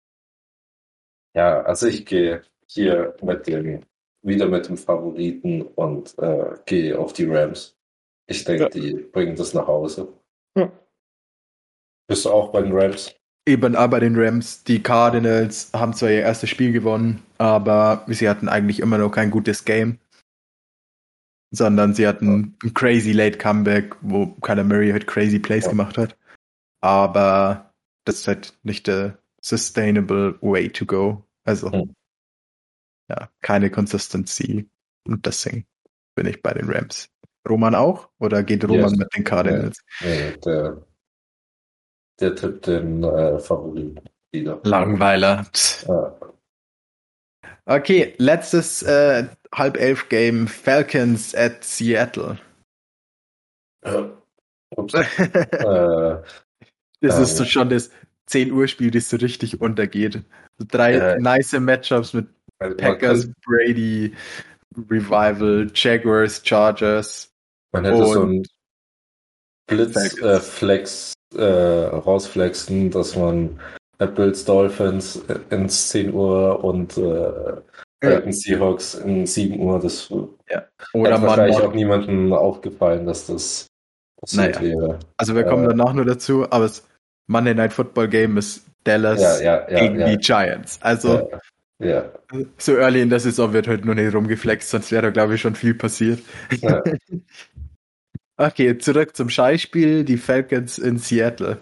ja, also ich gehe hier mit dem, wieder mit dem Favoriten und äh, gehe auf die Rams. Ich denke, Ja. die bringen das nach Hause. Ja. Bist du auch bei den Rams? Eben aber den Rams, die Cardinals haben zwar ihr erstes Spiel gewonnen, aber sie hatten eigentlich immer noch kein gutes Game, sondern sie hatten ein crazy late Comeback, wo Kyler Murray halt crazy Plays Ja. gemacht hat. Aber das ist halt nicht der sustainable way to go. Also, Hm. ja, keine Consistency. Und deswegen bin ich bei den Rams. Roman auch? Oder geht Roman Yes. mit den Nee, Cardinals? nee, der, der tippt den äh, Favoriten wieder. Langweiler. Ja. Okay, letztes äh, halb elf Game Falcons at Seattle. Ja. Ups. Das äh, ist so ähm, schon das zehn Uhr Spiel, das so richtig untergeht. So drei äh, nice Matchups mit man Packers, könnte, Brady, Revival, Jaguars, Chargers man hätte so und einen Blitz äh, Falcons. Flex äh, rausflexen, dass man äh, Bills Dolphins ins zehn Uhr und äh, Ja. Falcons Seahawks in sieben Uhr. Das Ja. Oder hätte man wahrscheinlich macht, auch niemandem aufgefallen, dass das passiert naja, wäre. also wir kommen Äh, danach nur dazu, aber das Monday Night Football Game ist ja, Dallas ja, ja, gegen ja, die Giants. Also ja, ja. so early in der Saison wird heute nur nicht rumgeflext, sonst wäre da glaube ich schon viel passiert. Ja. Okay, zurück zum Scheißspiel, die Falcons in Seattle.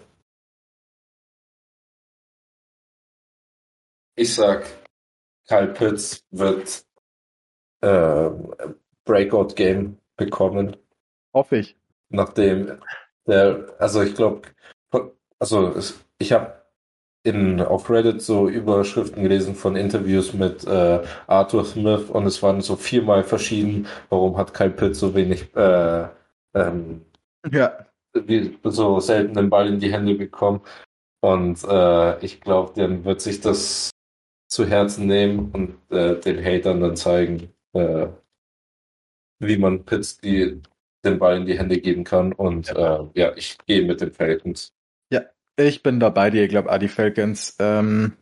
Ich sag, Kyle Pitts wird äh, Breakout-Game bekommen, Hoffe ich. nachdem der, also ich glaube, also es, ich habe in auf Reddit so Überschriften gelesen von Interviews mit äh, Arthur Smith und es waren so viermal verschieden, warum hat Kyle Pitts so wenig äh, ähm, Ja, wie, so selten den Ball in die Hände bekommen. Und äh, ich glaube, dann wird sich das zu Herzen nehmen und äh, den Hatern dann zeigen, äh, wie man Pitts die, den Ball in die Hände geben kann. Und ja. äh, ja, ich gehe mit den Falcons. Ja, ich bin da bei dir, ich glaube, die Falcons. Ähm,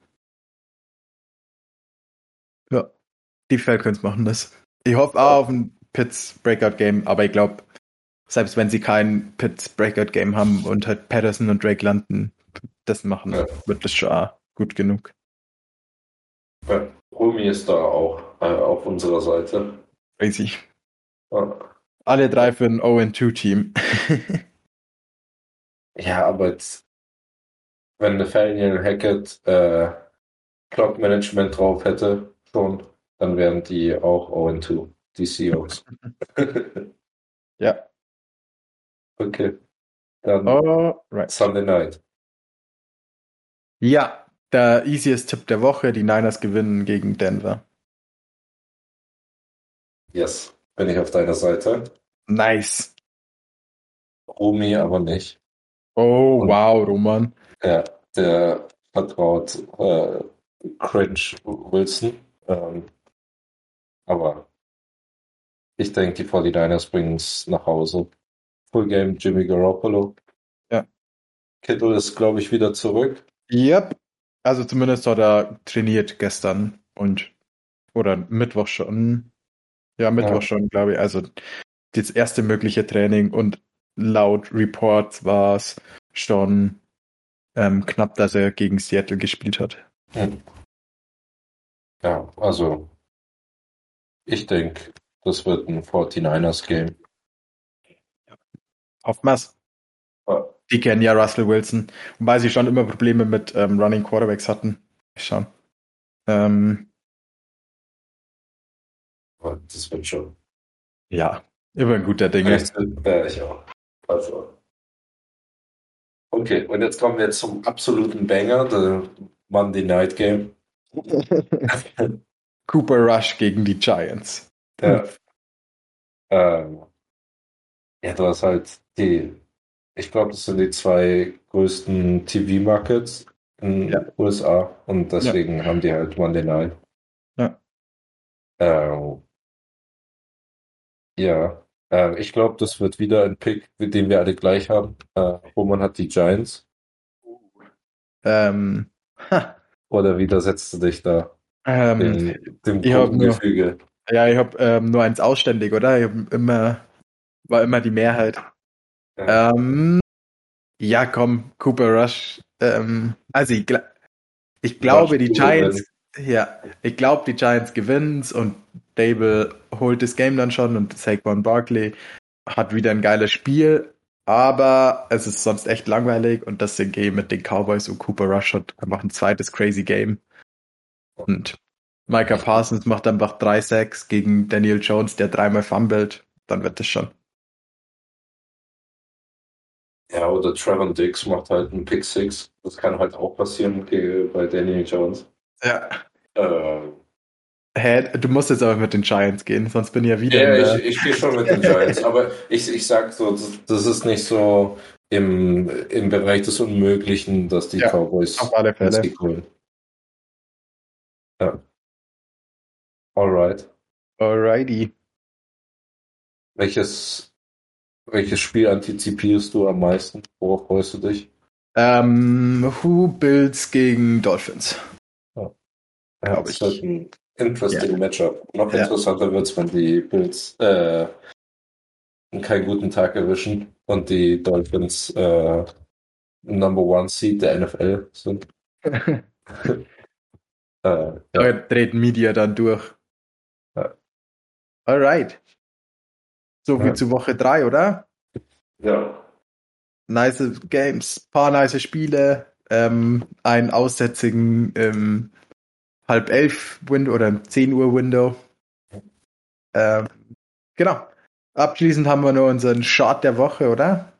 ja, die Falcons machen das. Ich hoffe auch auf ein Pitts Breakout Game, aber ich glaube, selbst wenn sie kein Pitts Breakout Game haben und halt Patterson und Drake landen, das machen, Ja. wird das schon auch gut genug. Ja, Rumi ist da auch äh, auf unserer Seite. Crazy. Ja. Alle drei für ein oh zwei Team. Ja, aber jetzt, wenn Nathaniel Hackett äh, Clock-Management drauf hätte, schon, dann wären die auch oh zwei, die Seahawks. Ja. Okay, dann Alright. Sunday Night. Ja, der easiest Tipp der Woche, die Niners gewinnen gegen Denver. Yes, bin ich auf deiner Seite. Nice. Rumi aber nicht. Oh, Und wow, Roman. ja, der vertraut äh, Cringe Wilson. Ähm, aber ich denke, die forty-niners bringen es nach Hause. Full Game Jimmy Garoppolo. Ja. Kittle ist, glaube ich, wieder zurück. Yep. Also zumindest hat er trainiert gestern und oder Mittwoch schon. Ja, Mittwoch Ja. schon, glaube ich. Also das erste mögliche Training und laut Reports war es schon ähm, knapp, dass er gegen Seattle gespielt hat. Hm. Ja, also ich denke, das wird ein forty-niners Game. Hoffen wir's. Ja. Die kennen ja Russell Wilson, wobei sie schon immer Probleme mit ähm, Running Quarterbacks hatten. Schauen. Ähm, Aber das wird schon. ja, immer ein guter Dinge. Echt, ja, ich auch. Also. Okay, und jetzt kommen wir zum absoluten Banger, der Monday Night Game. Cooper Rush gegen die Giants. Ja. Ähm, ja, du hast halt die, ich glaube, das sind die zwei größten T V-Markets in Ja. den U S A und deswegen haben die halt Monday Night. Ja. Ähm, ja, ähm, ich glaube, das wird wieder ein Pick, den wir alle gleich haben. Äh, Roman hat die Giants. Ähm, ha, Oder widersetzt du dich da ähm, dem, dem ich habe nur, Gruppengefüge? ja, ich habe ähm, nur eins ausständig, oder? Ich hab immer, war immer die Mehrheit. Ja. Ähm, ja, komm, Cooper Rush. Ähm, also ich, gl ich glaube, Rush die to Giants, win. ja, ich glaube, die Giants gewinnt's und Dable holt das Game dann schon und Saquon Barkley hat wieder ein geiles Spiel, aber es ist sonst echt langweilig und das Game mit den Cowboys und Cooper Rush hat einfach ein zweites crazy Game. Und Micah Parsons macht einfach drei Sacks gegen Daniel Jones, der dreimal fummelt, dann wird das schon. Ja, oder Trevor Diggs macht halt einen Pick Six. Das kann halt auch passieren gegen- bei Daniel Jones. Ja. Äh, Hä, du musst jetzt aber mit den Giants gehen, sonst bin ich ja wieder ja, in ich, der. ich gehe schon mit den Giants, aber ich, ich sag so, das, das ist nicht so im, im Bereich des Unmöglichen, dass die Ja, auf Cowboys alle den Fälle. Sieg holen. Ja, alright. Alrighty. Welches, welches Spiel antizipierst du am meisten? Worauf freust du dich? Ähm, Who Bills gegen Dolphins, Ja, ja, glaube es wird ich. ein Ja. interesting Matchup. Noch Ja. interessanter wird es, wenn die Bills äh, keinen guten Tag erwischen und die Dolphins äh, Number One Seed der N F L sind. Äh, Da ja. dreht Media dann durch. Ja. Alright. So wie Ja. zu Woche drei, oder? Ja. Nice Games, paar nice Spiele, ähm, einen aussätzigen ähm, halb elf Window oder zehn Uhr Window. Ähm, genau. Abschließend haben wir nur unseren Short der Woche, oder?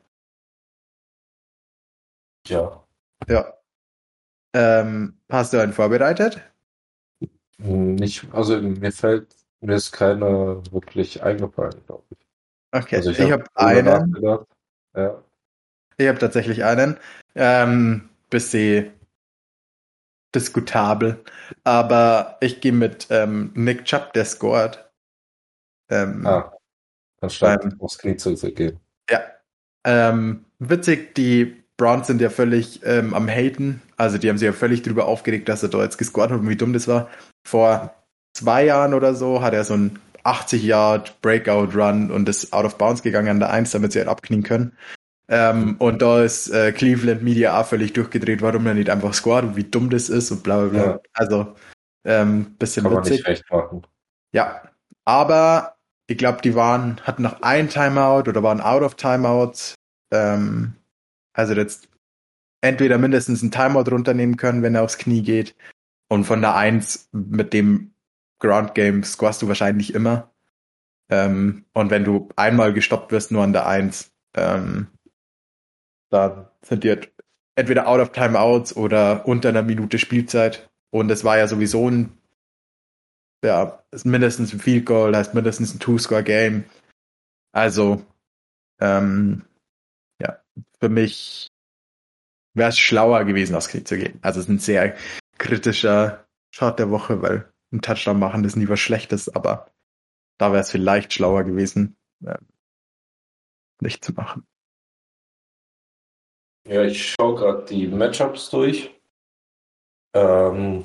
Ja. Ja. Ähm, hast du einen vorbereitet? Nicht, also mir fällt, mir ist keiner wirklich eingefallen, glaube ich. Okay, Also ich ich habe habe drüber einen. nachgedacht. Ja. Ich habe tatsächlich einen. Ähm, bisschen diskutabel. Aber ich gehe mit ähm, Nick Chubb, der scored. Ähm, Ah, anstatt beim, aufs Knie zu gehen. ja. Ähm, witzig, die Browns sind ja völlig ähm, am Haten. Also die haben sich ja völlig drüber aufgeregt, dass er da jetzt gescored hat und wie dumm das war. Vor zwei Jahren oder so hat er so einen achtzig Yard Breakout Run und ist out of bounds gegangen an der Eins, damit sie halt abknien können. Ähm, und da ist äh, Cleveland Media auch völlig durchgedreht, warum er nicht einfach scored und wie dumm das ist und bla bla bla. Ja, Also, ähm, bisschen kann man nicht witzig. recht machen. Ja, aber ich glaube, die waren, hatten noch ein Timeout oder waren out of Timeouts. Ähm, also jetzt entweder mindestens ein Timeout runternehmen können, wenn er aufs Knie geht. Und von der Eins mit dem Ground Game scorest du wahrscheinlich immer. Ähm, und wenn du einmal gestoppt wirst, nur an der Eins, ähm, dann sind die halt entweder out of Timeouts oder unter einer Minute Spielzeit. Und es war ja sowieso ein, ja, ist mindestens ein Field Goal, heißt mindestens ein Two-Score-Game. Also, ähm, ja, für mich wäre es schlauer gewesen, aufs Knie zu gehen. Also es ist ein sehr kritischer Shot der Woche, weil ein Touchdown machen ist nie was Schlechtes, aber da wäre es vielleicht schlauer gewesen, äh, nicht zu machen. Ja, ich schaue gerade die Matchups durch. Ähm,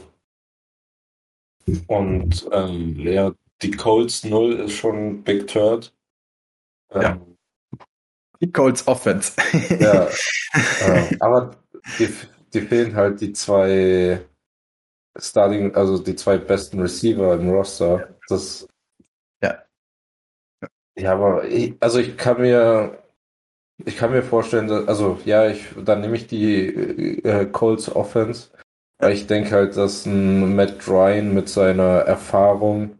und ähm, ja, die Colts null ist schon Big Third. Ja, Ähm, die Colts Offense. ja, äh, aber die, die fehlen halt die zwei Starting, also die zwei besten Receiver im Roster. Das, Ja, ja, aber ich, also ich kann mir, ich kann mir vorstellen, dass, also ja, ich, dann nehme ich die äh, Colts Offense, weil ja. ich denke halt, dass ein Matt Ryan mit seiner Erfahrung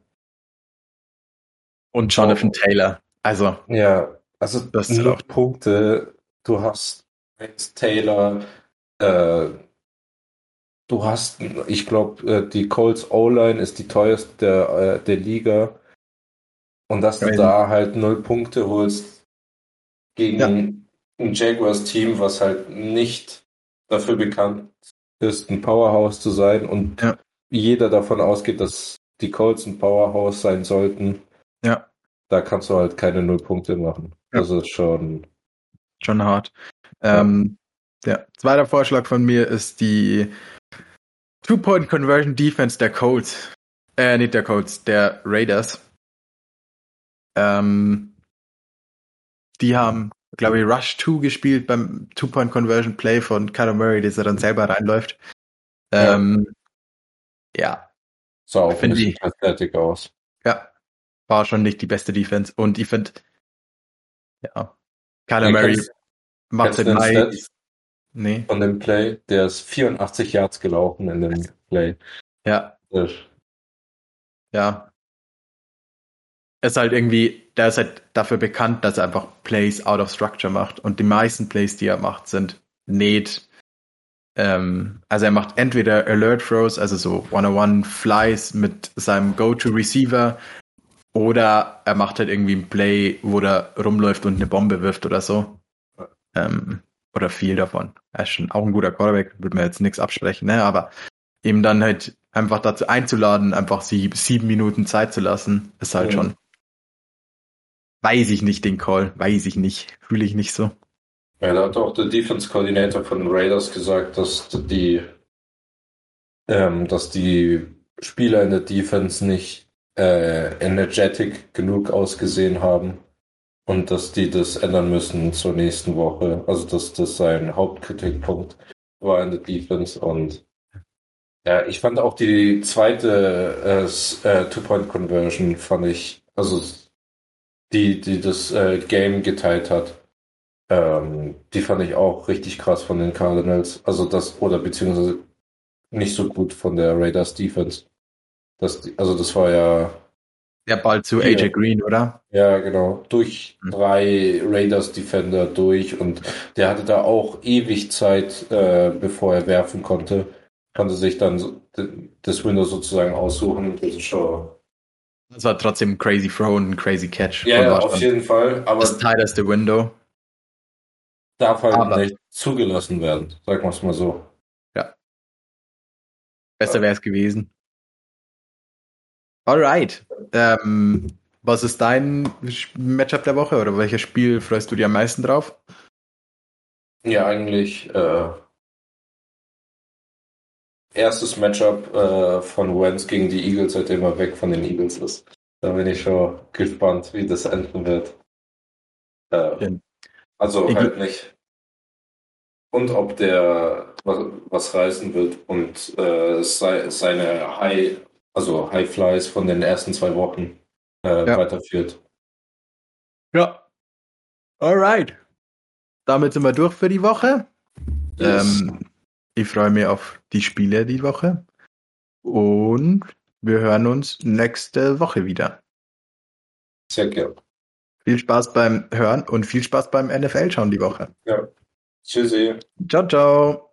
Und Jonathan auch, Taylor. Also, ja, also das ist halt null auch. Punkte, du hast Lance Taylor, äh, du hast, ich glaube, äh, die Colts O-Line ist die teuerste der, äh, der Liga. Und dass du da halt null Punkte holst Ja, gegen ein Jaguars-Team, was halt nicht dafür bekannt ist, ein Powerhouse zu sein und ja, jeder davon ausgeht, dass die Colts ein Powerhouse sein sollten, ja, da kannst du halt keine null Punkte machen. ja, Das ist schon, schon hart. ja, Ähm, ja, zweiter Vorschlag von mir ist die Two-Point-Conversion Defense der Colts. Äh, nicht der Colts, der Raiders. Ähm, die haben, glaube ich, Rush zwei gespielt beim Two-Point-Conversion Play von Kyler Murray, dass er dann selber reinläuft. ja, Ähm, ja, sah auch ein finde bisschen ich, pathetic aus. ja, war schon nicht die beste Defense. Und ich finde, ja, Kyler Ja, Murray kennst, macht kennst seit du den Mai, Stat nee, von dem Play? Der ist vierundachtzig Yards gelaufen in dem Play. ja, Das, ja. er ist halt irgendwie, der ist halt dafür bekannt, dass er einfach Plays out of structure macht. Und die meisten Plays, die er macht, sind nicht, ähm, also er macht entweder Alert Throws, also so one-on-one-Flies mit seinem Go-To-Receiver, oder er macht halt irgendwie ein Play, wo er rumläuft und eine Bombe wirft oder so. Ähm, oder viel davon. Er ist schon auch ein guter Quarterback, würde mir jetzt nichts absprechen, ne? Aber ihm dann halt einfach dazu einzuladen, einfach sie sieben Minuten Zeit zu lassen, ist halt Mhm. schon, weiß ich nicht, den Call, weiß ich nicht, fühle ich nicht so. Ja, da hat auch der Defense Coordinator von den Raiders gesagt, dass die, ähm, dass die Spieler in der Defense nicht äh, energetic genug ausgesehen haben und dass die das ändern müssen zur nächsten Woche. Also dass das sein Hauptkritikpunkt war in der Defense. Und ja, ich fand auch die zweite äh, s- äh, Two-Point-Conversion fand ich, also die, die das äh, Game geteilt hat. Ähm, die fand ich auch richtig krass von den Cardinals. Also das, oder beziehungsweise nicht so gut von der Raiders Defense. Das, also das war ja Der Ball zu A J hier, Green, oder? ja genau, durch Hm. drei Raiders Defender durch und der hatte da auch ewig Zeit, äh, bevor er werfen konnte. Konnte sich dann so, d- das Window sozusagen aussuchen. Das ist schon. Das war trotzdem ein crazy Throw und ein crazy Catch Ja, und ja, war auf schon jeden Fall, das aber tighteste Window. darf halt Aber, nicht zugelassen werden, sagen wir es mal so. ja, besser Ja. wäre es gewesen. Alright. Ähm, was ist dein Matchup der Woche oder welches Spiel freust du dir am meisten drauf? Ja, eigentlich äh, erstes Matchup äh, von Wentz gegen die Eagles, seitdem er weg von den Eagles ist. Da bin ich schon gespannt, wie das enden wird. Äh, also Ich, halt nicht. Und ob der was, was reißen wird und äh, sei, seine High, also High Flies von den ersten zwei Wochen äh, ja. weiterführt. Ja. Alright. Damit sind wir durch für die Woche. Yes. Ähm, ich freue mich auf die Spiele die Woche. Und wir hören uns nächste Woche wieder. Sehr gern. Viel Spaß beim Hören und viel Spaß beim N F L schauen die Woche. Ja. Tschüssi. Ciao, ciao.